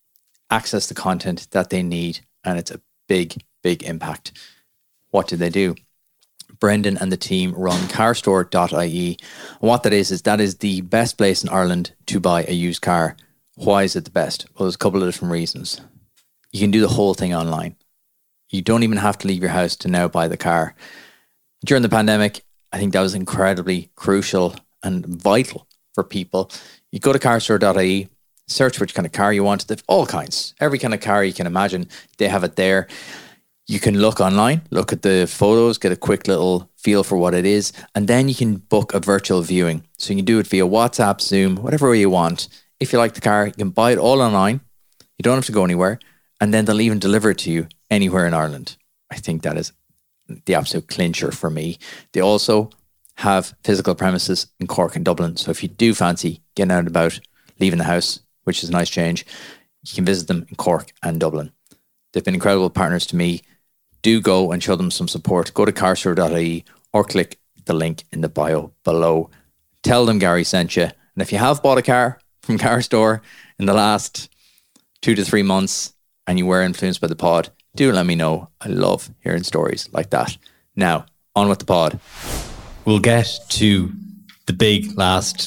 access the content that they need, and it's a big, big impact. What do they do? Brendan and the team run carstore.ie. And what that is the best place in Ireland to buy a used car. Why is it the best? Well, there's a couple of different reasons. You can do the whole thing online. You don't even have to leave your house to now buy the car. During the pandemic, I think that was incredibly crucial and vital for people. You go to carstore.ie, search which kind of car you want. They've all kinds. Every kind of car you can imagine, they have it there. You can look online, look at the photos, get a quick little feel for what it is, and then you can book a virtual viewing. So you can do it via WhatsApp, Zoom, whatever way you want. If you like the car, you can buy it all online. You don't have to go anywhere. And then they'll even deliver it to you anywhere in Ireland. I think that is the absolute clincher for me. They also have physical premises in Cork and Dublin. So if you do fancy getting out and about, leaving the house, which is a nice change, you can visit them in Cork and Dublin. They've been incredible partners to me. Do go and show them some support. Go to carstore.ie or click the link in the bio below. Tell them Gary sent you. And if you have bought a car from CarStore in the last 2 to 3 months and you were influenced by the pod, do let me know. I love hearing stories like that. Now, on with the pod. We'll get to the big last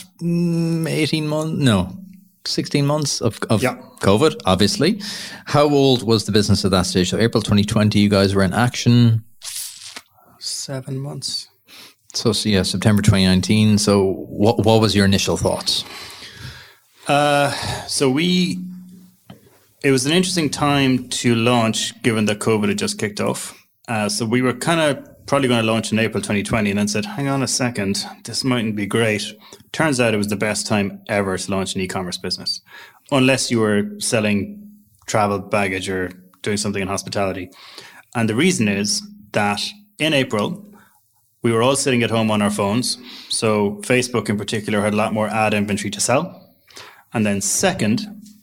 16 months of COVID, obviously. How old was the business at that stage? So April 2020, you guys were in action. 7 months. So yeah, September 2019. So what was your initial thoughts? It was an interesting time to launch given that COVID had just kicked off. So we were kind of probably going to launch in April 2020 and then said, hang on a second, this mightn't be great. Turns out it was the best time ever to launch an e-commerce business, unless you were selling travel baggage or doing something in hospitality. And the reason is that in April, we were all sitting at home on our phones. So Facebook in particular had a lot more ad inventory to sell. And then second,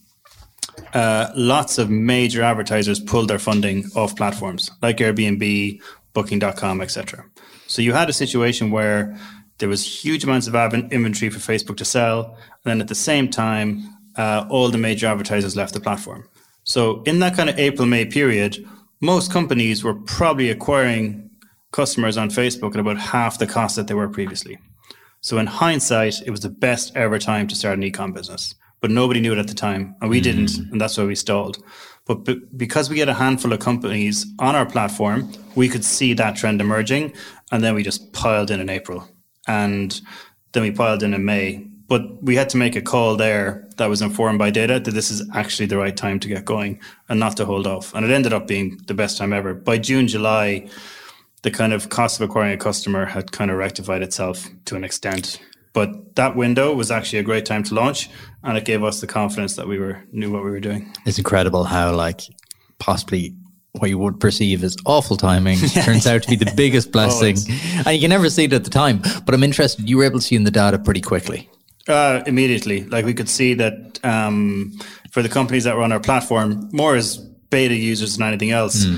lots of major advertisers pulled their funding off platforms like Airbnb, Booking.com, etc. So you had a situation where there was huge amounts of inventory for Facebook to sell, and then at the same time, all the major advertisers left the platform. So in that kind of April-May period, most companies were probably acquiring customers on Facebook at about half the cost that they were previously. So in hindsight, it was the best ever time to start an e-com business. But nobody knew it at the time, and we didn't, and that's why we stalled. But because we had a handful of companies on our platform, we could see that trend emerging, and then we just piled in April, and then we piled in May. But we had to make a call there that was informed by data that this is actually the right time to get going and not to hold off. And it ended up being the best time ever. By June, July, the kind of cost of acquiring a customer had kind of rectified itself to an extent. But that window was actually a great time to launch, and it gave us the confidence that we knew what we were doing. It's incredible how possibly what you would perceive as awful timing turns out to be the biggest blessing. And you can never see it at the time. But I'm interested, you were able to see in the data pretty quickly. Immediately. We could see that for the companies that were on our platform, more as beta users than anything else,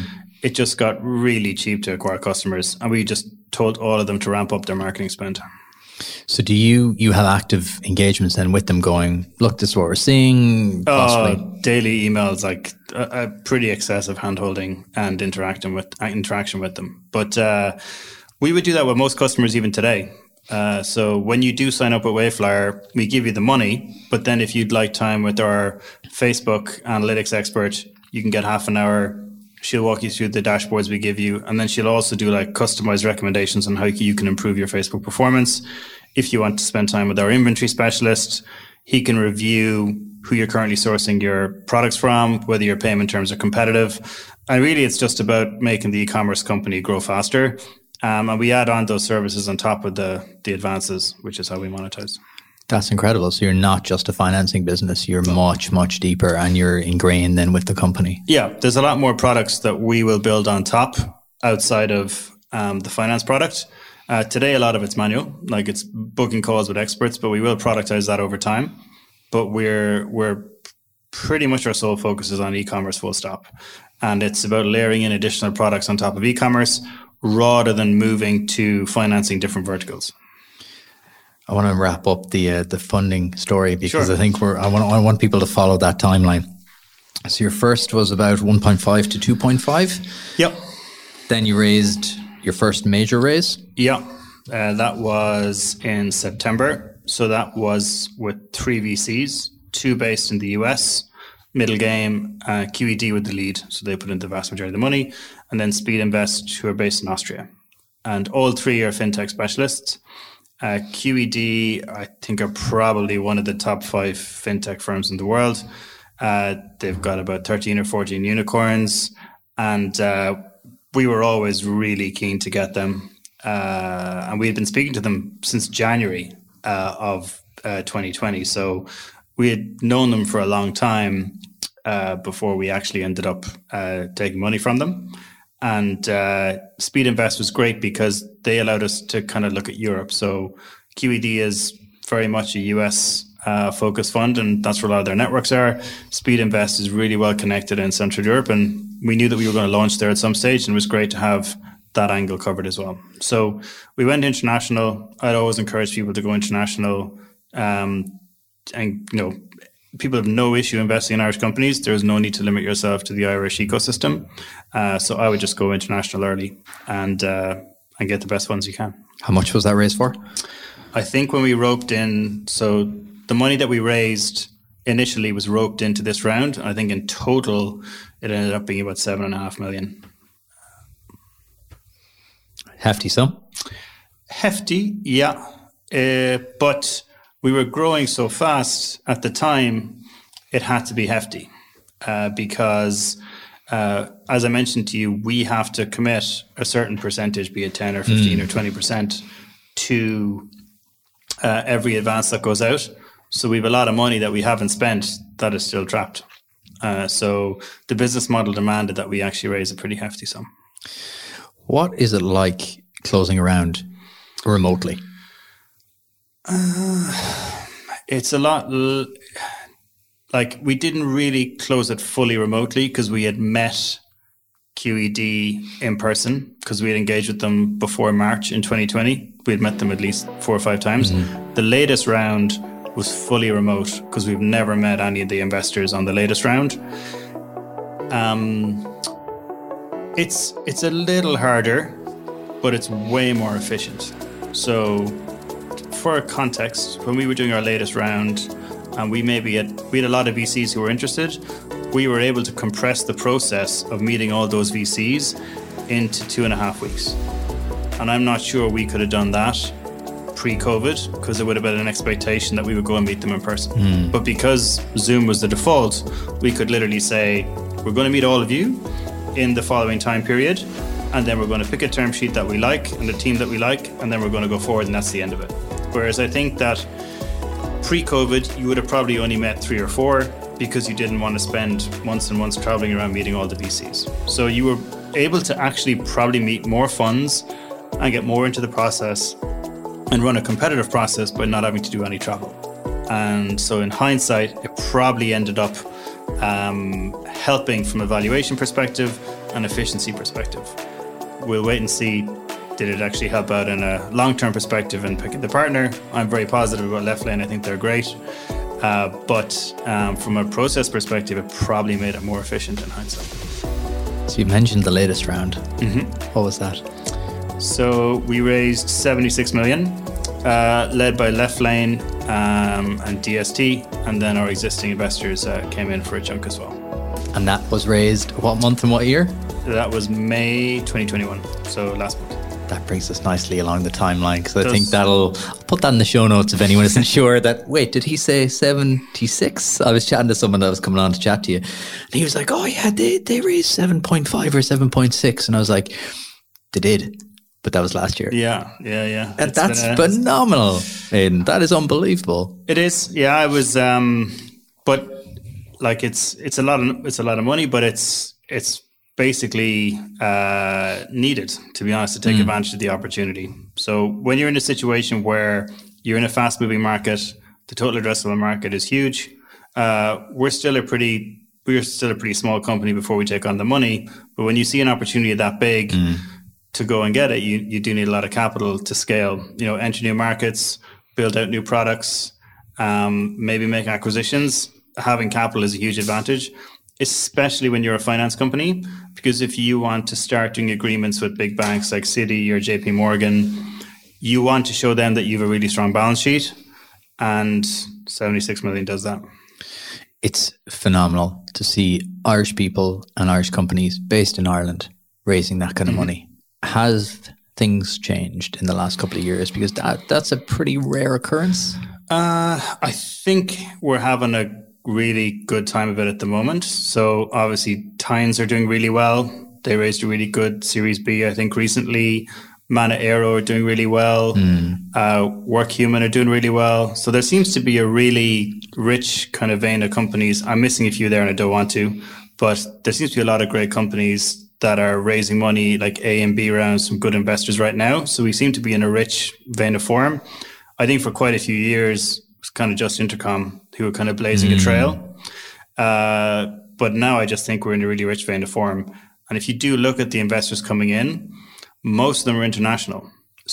it just got really cheap to acquire customers, and we just told all of them to ramp up their marketing spend. So do you have active engagements then with them going, look, this is what we're seeing? Possibly. Daily emails, like a pretty excessive handholding and interaction with them. But we would do that with most customers even today. So when you do sign up with Wayflyer, we give you the money, but then if you'd like time with our Facebook analytics expert, you can get half an hour. She'll walk you through the dashboards we give you, and then she'll also do like customized recommendations on how you can improve your Facebook performance. If you want to spend time with our inventory specialist, he can review who you're currently sourcing your products from, whether your payment terms are competitive. And really, it's just about making the e-commerce company grow faster. And we add on those services on top of the advances, which is how we monetize. That's incredible. So you're not just a financing business. You're much, much deeper, and you're ingrained then with the company. Yeah, there's a lot more products that we will build on top outside of the finance product. Today, a lot of it's manual, like it's booking calls with experts, but we will productize that over time. But we're pretty much our sole focus is on e-commerce full stop. And it's about layering in additional products on top of e-commerce rather than moving to financing different verticals. I want to wrap up the funding story because Sure. I think I want people to follow that timeline. So your first was about 1.5 to 2.5. Yep. Then you raised your first major raise. Yeah. That was in September. So that was with 3 VCs, 2 based in the US, Middle Game, QED with the lead. So they put in the vast majority of the money. And then Speed Invest, who are based in Austria. And all 3 are fintech specialists. QED, I think, are probably one of the top 5 fintech firms in the world. They've got about 13 or 14 unicorns. And we were always really keen to get them. And we had been speaking to them since January of 2020. So we had known them for a long time before we actually ended up taking money from them. And Speed Invest was great because they allowed us to kind of look at Europe. So QED is very much a US focused fund, and that's where a lot of their networks are. Speed Invest is really well connected in Central Europe, and we knew that we were going to launch there at some stage, and it was great to have that angle covered as well. So we went international. I'd always encourage people to go international. And, people have no issue investing in Irish companies. There's no need to limit yourself to the Irish ecosystem. So I would just go international early and get the best funds you can. How much was that raised for? I think when we roped in, so the money that we raised initially was roped into this round. I think in total, it ended up being about 7.5 million. Hefty sum? Hefty, yeah. But we were growing so fast at the time, it had to be hefty because, as I mentioned to you, we have to commit a certain percentage, be it 10 or 15 or 20% to every advance that goes out. So we have a lot of money that we haven't spent that is still trapped. So the business model demanded that we actually raise a pretty hefty sum. What is it like closing a round remotely? It's a lot. Like we didn't really close it fully remotely because we had met QED in person because we had engaged with them before March in 2020. We had met them at least 4 or 5 times. Mm-hmm. The latest round was fully remote because we've never met any of the investors on the latest round. It's a little harder, but it's way more efficient. So for context, when we were doing our latest round and we had a lot of VCs who were interested, we were able to compress the process of meeting all those VCs into 2.5 weeks. And I'm not sure we could have done that pre-COVID because there would have been an expectation that we would go and meet them in person. But because Zoom was the default, we could literally say, we're going to meet all of you in the following time period, and then we're going to pick a term sheet that we like and a team that we like, and then we're going to go forward, and that's the end of it. Whereas I think that pre-COVID, you would have probably only met 3 or 4 because you didn't want to spend months and months traveling around meeting all the VCs. So you were able to actually probably meet more funds and get more into the process and run a competitive process by not having to do any travel. And so in hindsight, it probably ended up helping from a valuation perspective an efficiency perspective. We'll wait and see, did it actually help out in a long-term perspective in picking the partner? I'm very positive about Left Lane. I think they're great. But from a process perspective, it probably made it more efficient in hindsight. So you mentioned the latest round. What was that? So we raised 76 million, led by Left Lane and DST, and then our existing investors came in for a chunk as well. And that was raised what month and what year? That was May 2021, so last month. That brings us nicely along the timeline, because I think I'll put that in the show notes if anyone isn't sure that, wait, did he say 76? I was chatting to someone that was coming on to chat to you, and he was like, oh yeah, they raised 7.5 or 7.6. And I was like, they did, but that was last year. Yeah. And that's phenomenal, Aidan. That is unbelievable. It is. Yeah, I was, but like it's a lot of money, but it's basically needed, to be honest, to take advantage of the opportunity. So when you're in a situation where you're in a fast-moving market, the total addressable market is huge. We're still a pretty small company before we take on the money. But when you see an opportunity that big to go and get it, you do need a lot of capital to scale. Enter new markets, build out new products, maybe make acquisitions. Having capital is a huge advantage, especially when you're a finance company, because if you want to start doing agreements with big banks like Citi or JP Morgan, you want to show them that you have a really strong balance sheet, and 76 million does that. It's phenomenal to see Irish people and Irish companies based in Ireland raising that kind of money. Has things changed in the last couple of years? Because that's a pretty rare occurrence. I think we're having a really good time of it at the moment. So obviously Tynes are doing really well. They raised a really good Series B, I think, recently. Mana Aero are doing really well. Workhuman are doing really well. So there seems to be a really rich kind of vein of companies. I'm missing a few there and I don't want to, but there seems to be a lot of great companies that are raising money, like A and B rounds, some good investors right now. So we seem to be in a rich vein of form. I think for quite a few years, it's kind of just Intercom who were kind of blazing a trail. But now I just think we're in a really rich vein of form. And if you do look at the investors coming in, most of them are international.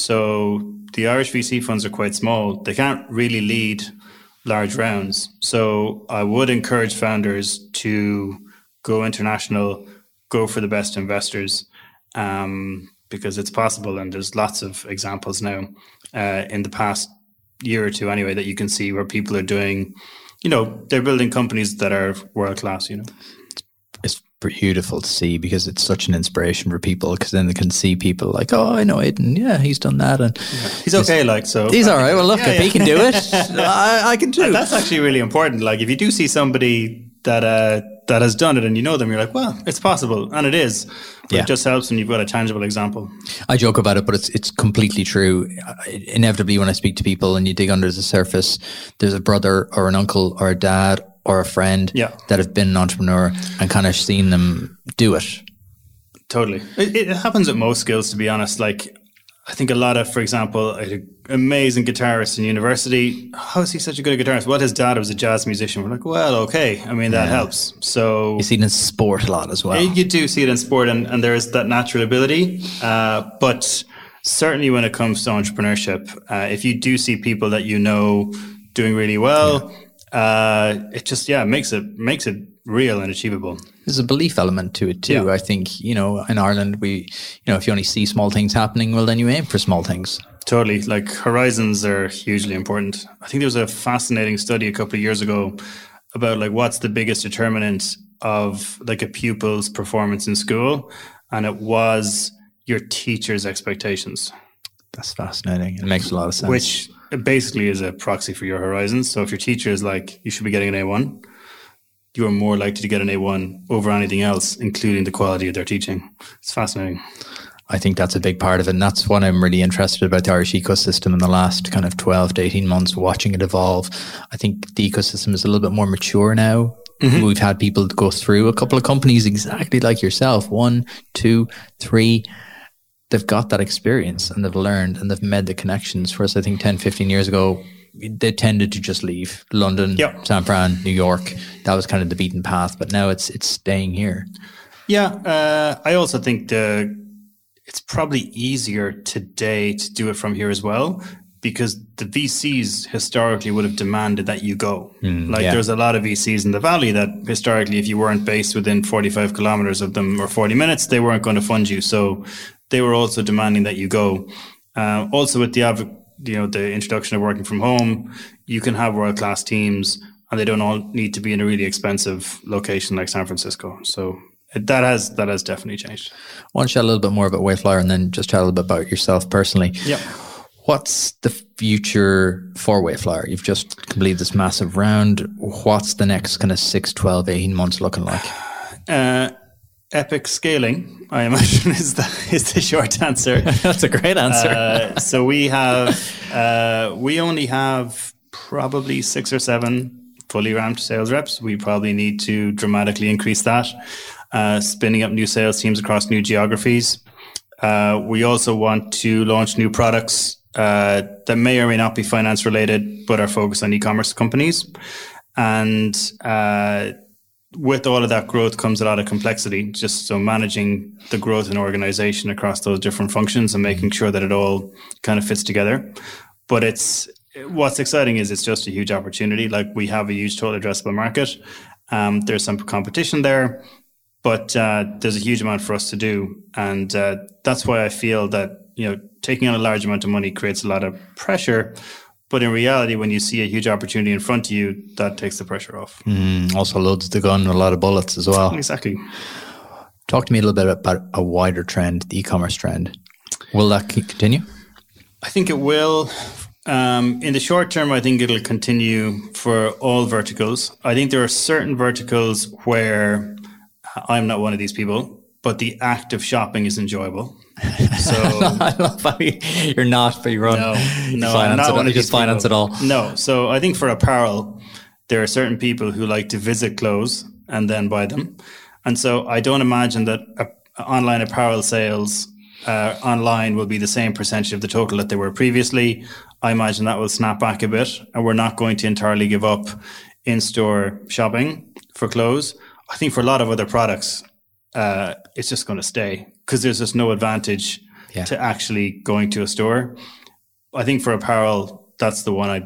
So the Irish VC funds are quite small. They can't really lead large rounds. So I would encourage founders to go international, go for the best investors, because it's possible. And there's lots of examples now in the past year or two anyway that you can see where people are doing, they're building companies that are world class, It's beautiful to see, because it's such an inspiration for people, because then they can see people like, oh, I know Aidan, yeah, he's done that, and he's okay, so he's all right. Well, look, if he can do it, I can too. And that's actually really important. Like if you do see somebody that has done it and you know them, you're like, well, it's possible, and it is. But it just helps when you've got a tangible example. I joke about it, but it's completely true. Inevitably, when I speak to people and you dig under the surface, there's a brother or an uncle or a dad or a friend that have been an entrepreneur and kind of seen them do it. Totally. It happens with most skills, to be honest. Like, I think a lot of, for example, an amazing guitarist in university. How is he such a good guitarist? Well, his dad was a jazz musician. We're like, well, okay. I mean, that helps. So you see it in sport a lot as well. You do see it in sport, and there is that natural ability. But certainly when it comes to entrepreneurship, if you do see people that doing really well, it just makes it real and achievable. There's a belief element to it too. I think, in Ireland, we, if you only see small things happening, well, then you aim for small things. Totally. Like horizons are hugely important. I think there was a fascinating study a couple of years ago about like what's the biggest determinant of like a pupil's performance in school. And it was your teacher's expectations. That's fascinating. It makes a lot of sense. Which basically is a proxy for your horizons. So if your teacher is like, you should be getting an A1, you are more likely to get an A1 over anything else, including the quality of their teaching. It's fascinating. I think that's a big part of it. And that's what I'm really interested about the Irish ecosystem in the last kind of 12 to 18 months, watching it evolve. I think the ecosystem is a little bit more mature now. Mm-hmm. We've had people go through a couple of companies exactly like yourself, 1, 2, 3. They've got that experience and they've learned and they've made the connections. Whereas I think 10, 15 years ago, they tended to just leave London, San Fran, New York. That was kind of the beaten path. But now it's staying here. Yeah, I also think it's probably easier today to do it from here as well, because the VCs historically would have demanded that you go. There's a lot of VCs in the Valley that historically, if you weren't based within 45 kilometers of them or 40 minutes, they weren't going to fund you. So they were also demanding that you go. Also with the introduction of working from home, you can have world-class teams and they don't all need to be in a really expensive location like San Francisco. So that has definitely changed. I want to chat a little bit more about Wayflyer and then just chat a little bit about yourself personally. Yeah. What's the future for Wayflyer? You've just completed this massive round. What's the next kind of 6, 12, 18 months looking like? Epic scaling, I imagine, is the short answer. That's a great answer. So we only have probably 6 or 7 fully ramped sales reps. We probably need to dramatically increase that, spinning up new sales teams across new geographies. We also want to launch new products that may or may not be finance related, but are focused on e-commerce companies. And with all of that growth comes a lot of complexity, just so managing the growth in organization across those different functions and making sure that it all kind of fits together. But what's exciting is it's just a huge opportunity. Like, we have a huge total addressable market. There's some competition there, but there's a huge amount for us to do. And that's why I feel that, taking on a large amount of money creates a lot of pressure. But in reality, when you see a huge opportunity in front of you, that takes the pressure off. Also loads the gun, a lot of bullets as well. Exactly. Talk to me a little bit about a wider trend, the e-commerce trend. Will that continue? I think it will. In the short term, I think it'll continue for all verticals. I think there are certain verticals where I'm not one of these people, but the act of shopping is enjoyable. So I love how you're not, but you run. No, you just finance it all. No. So I think for apparel, there are certain people who like to visit clothes and then buy them. And so I don't imagine that online apparel sales online will be the same percentage of the total that they were previously. I imagine that will snap back a bit, and we're not going to entirely give up in-store shopping for clothes. I think for a lot of other products, it's just going to stay, because there's just no advantage to actually going to a store. I think for apparel, that's the one I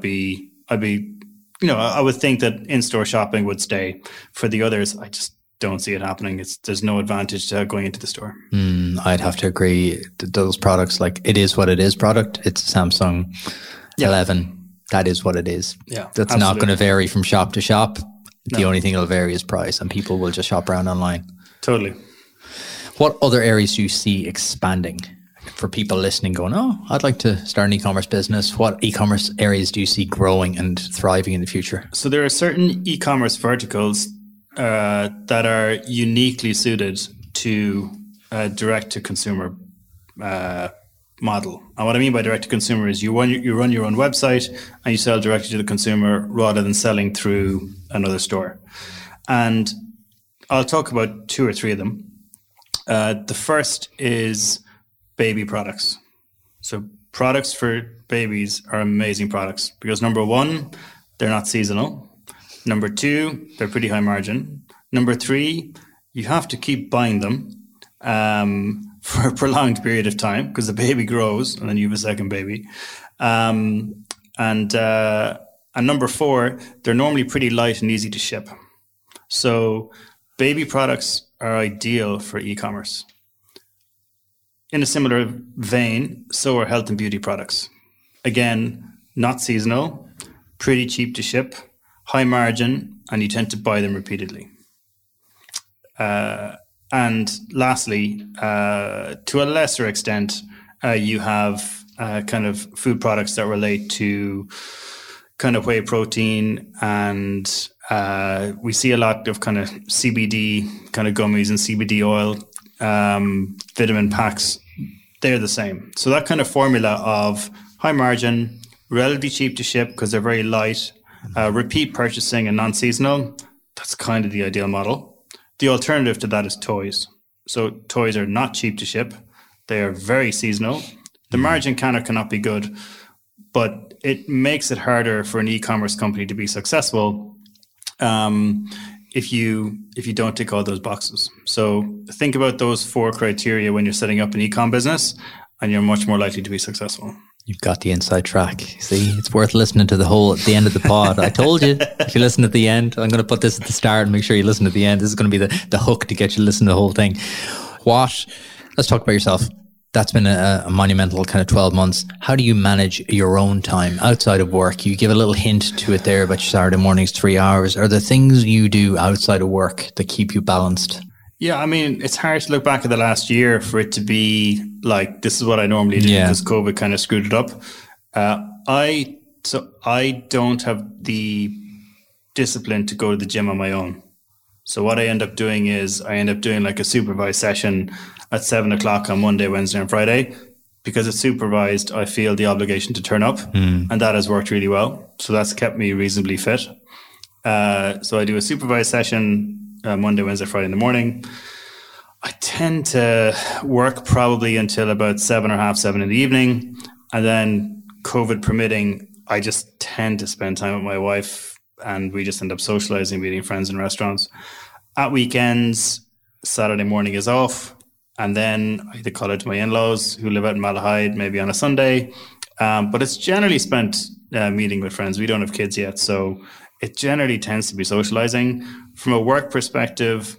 would think that in-store shopping would stay. For the others, I just don't see it happening. There's no advantage to going into the store. I'd have to agree. Those products, like, it is what it is product. It's a Samsung 11. That is what it is. Yeah, that's absolutely not going to vary from shop to shop. The only thing that'll vary is price, and people will just shop around online. Totally. What other areas do you see expanding for people listening going, oh, I'd like to start an e-commerce business? What e-commerce areas do you see growing and thriving in the future? So there are certain e-commerce verticals that are uniquely suited to a direct-to-consumer model. And what I mean by direct-to-consumer is you run your own website and you sell directly to the consumer rather than selling through another store. And I'll talk about 2 or 3 of them. The first is baby products. So products for babies are amazing products because, number 1, they're not seasonal. Number 2, they're pretty high margin. Number 3, you have to keep buying them for a prolonged period of time because the baby grows and then you have a second baby. And number 4, they're normally pretty light and easy to ship. So baby products are ideal for e-commerce. In a similar vein, so are health and beauty products. Again, not seasonal, pretty cheap to ship, high margin, and you tend to buy them repeatedly. And lastly, to a lesser extent, you have kind of food products that relate to kind of whey protein, and we see a lot of kind of CBD kind of gummies and CBD oil, vitamin packs. They're the same. So that kind of formula of high margin, relatively cheap to ship because they're very light, repeat purchasing and non-seasonal, that's kind of the ideal model. The alternative to that is toys. So toys are not cheap to ship. They are very seasonal. The margin can or cannot be good, but it makes it harder for an e-commerce company to be successful if you don't tick all those boxes. So think about those 4 criteria when you're setting up an e-com business, and you're much more likely to be successful. You've got the inside track. See, it's worth listening to at the end of the pod. I told you, if you listen at the end, I'm going to put this at the start and make sure you listen at the end. This is going to be the hook to get you to listen to the whole thing. Let's talk about yourself. That's been a monumental kind of 12 months. How do you manage your own time outside of work? You give a little hint to it there about your Saturday mornings, 3 hours. Are there things you do outside of work that keep you balanced? Yeah, I mean, it's hard to look back at the last year for it to be like, this is what I normally do, because COVID kind of screwed it up. I don't have the discipline to go to the gym on my own. So what I end up doing is I end up doing like a supervised session at 7:00 on Monday, Wednesday and Friday. Because it's supervised, I feel the obligation to turn up, and that has worked really well. So that's kept me reasonably fit. So I do a supervised session Monday, Wednesday, Friday in the morning. I tend to work probably until about 7 in the evening. And then COVID permitting, I just tend to spend time with my wife, and we just end up socializing, meeting friends in restaurants. At weekends, Saturday morning is off. And then I either call out to my in-laws who live out in Malahide, maybe on a Sunday. But it's generally spent meeting with friends. We don't have kids yet, so it generally tends to be socializing. From a work perspective,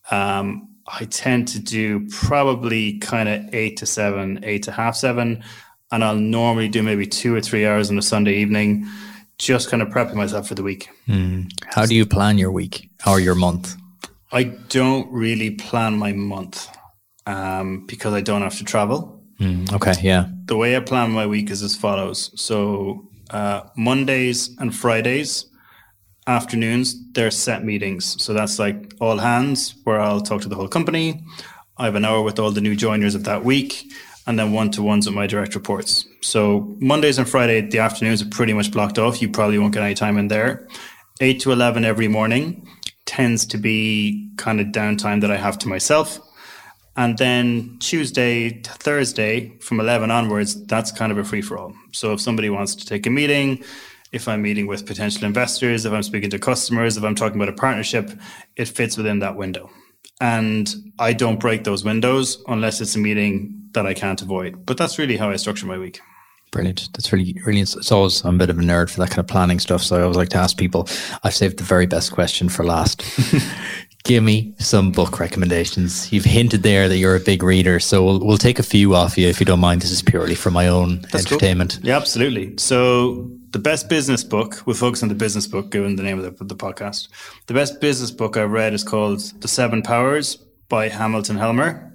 I tend to do probably kind of 8 to 7, 8 to half 7. And I'll normally do maybe 2 or 3 hours on a Sunday evening, just kind of prepping myself for the week. How do you plan your week or your month? I don't really plan my month because I don't have to travel. Okay, yeah. The way I plan my week is as follows. So Mondays and Fridays, afternoons, they're set meetings. So that's like all hands, where I'll talk to the whole company. I have an hour with all the new joiners of that week, and then one-to-ones with my direct reports. So Mondays and Friday, the afternoons are pretty much blocked off. You probably won't get any time in there. 8 to 11 every morning tends to be kind of downtime that I have to myself. And then Tuesday to Thursday from 11 onwards, that's kind of a free-for-all. So if somebody wants to take a meeting, if I'm meeting with potential investors, if I'm speaking to customers, if I'm talking about a partnership, it fits within that window. And I don't break those windows unless it's a meeting that I can't avoid. But that's really how I structure my week. Brilliant. That's really, it's always, I'm a bit of a nerd for that kind of planning stuff. So I always like to ask people, I've saved the very best question for last. Give me some book recommendations. You've hinted there that you're a big reader, so we'll take a few off you if you don't mind. This is purely for my own entertainment. Cool. Yeah, absolutely. So the best business book, we'll focus on the business book given the name of the podcast. The best business book I've read is called The 7 Powers by Hamilton Helmer.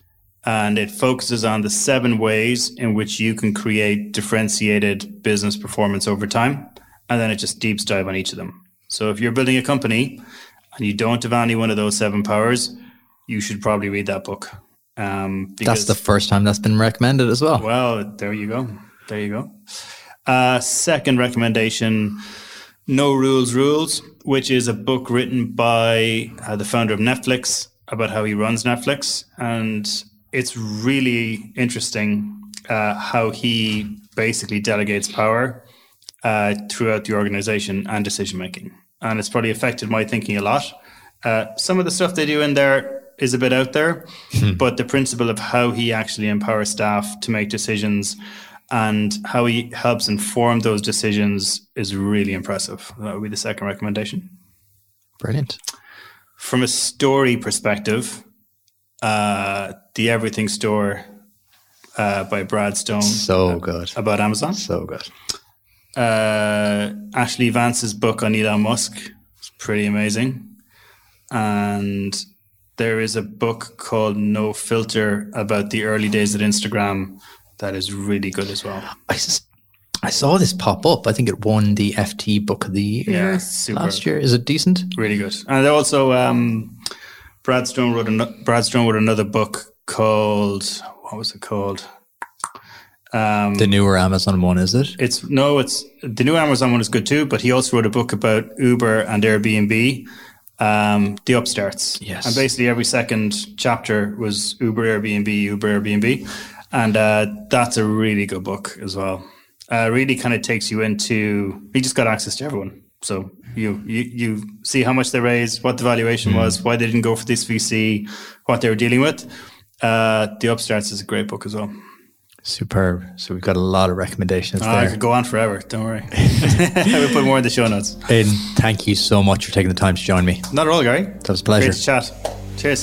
And it focuses on the 7 ways in which you can create differentiated business performance over time. And then it just deeps dive on each of them. So if you're building a company and you don't have any one of those 7 powers, you should probably read that book. That's the first time that's been recommended as well. Well, there you go. There you go. Second recommendation, No Rules Rules, which is a book written by the founder of Netflix about how he runs Netflix. And it's really interesting how he basically delegates power throughout the organization and decision-making. And it's probably affected my thinking a lot. Some of the stuff they do in there is a bit out there, but the principle of how he actually empowers staff to make decisions and how he helps inform those decisions is really impressive. That would be the second recommendation. Brilliant. From a story perspective, The Everything Store by Brad Stone. So good. About Amazon. So good. Ashley Vance's book on Elon Musk is pretty amazing. And there is a book called No Filter about the early days at Instagram that is really good as well. I saw this pop up. I think it won the FT Book of the Year last year. Is it decent? Really good. And also Brad Stone wrote another book called, what was it called? The newer Amazon one, is it? It's the new Amazon one is good too, but he also wrote a book about Uber and Airbnb, the upstarts. Yes. And basically every second chapter was Uber, Airbnb. And that's a really good book as well. Really kind of takes you into, he just got access to everyone. So You see how much they raised, what the valuation was, why they didn't go for this VC, what they were dealing with. The Upstarts is a great book as well. Superb. So we've got a lot of recommendations there. I could go on forever. Don't worry. I will put more in the show notes. Aidan, thank you so much for taking the time to join me. Not at all, Gary. That was a pleasure. Great to chat. Cheers.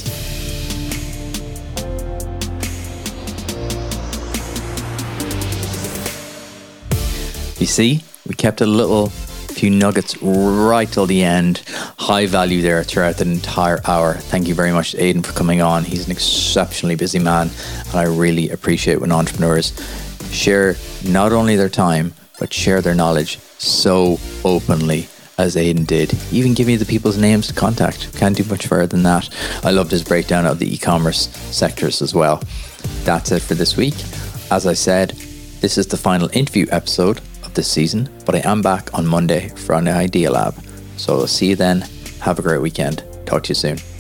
You see, we kept a few nuggets right till the end. High value there throughout the entire hour. Thank you very much to Aidan for coming on. He's an exceptionally busy man, and I really appreciate when entrepreneurs share not only their time, but share their knowledge so openly as Aidan did. Even give me the people's names to contact. Can't do much further than that. I loved his breakdown of the e-commerce sectors as well. That's it for this week. As I said, this is the final interview episode this season, but I am back on Monday for an Idea Lab. So I'll see you then. Have a great weekend. Talk to you soon.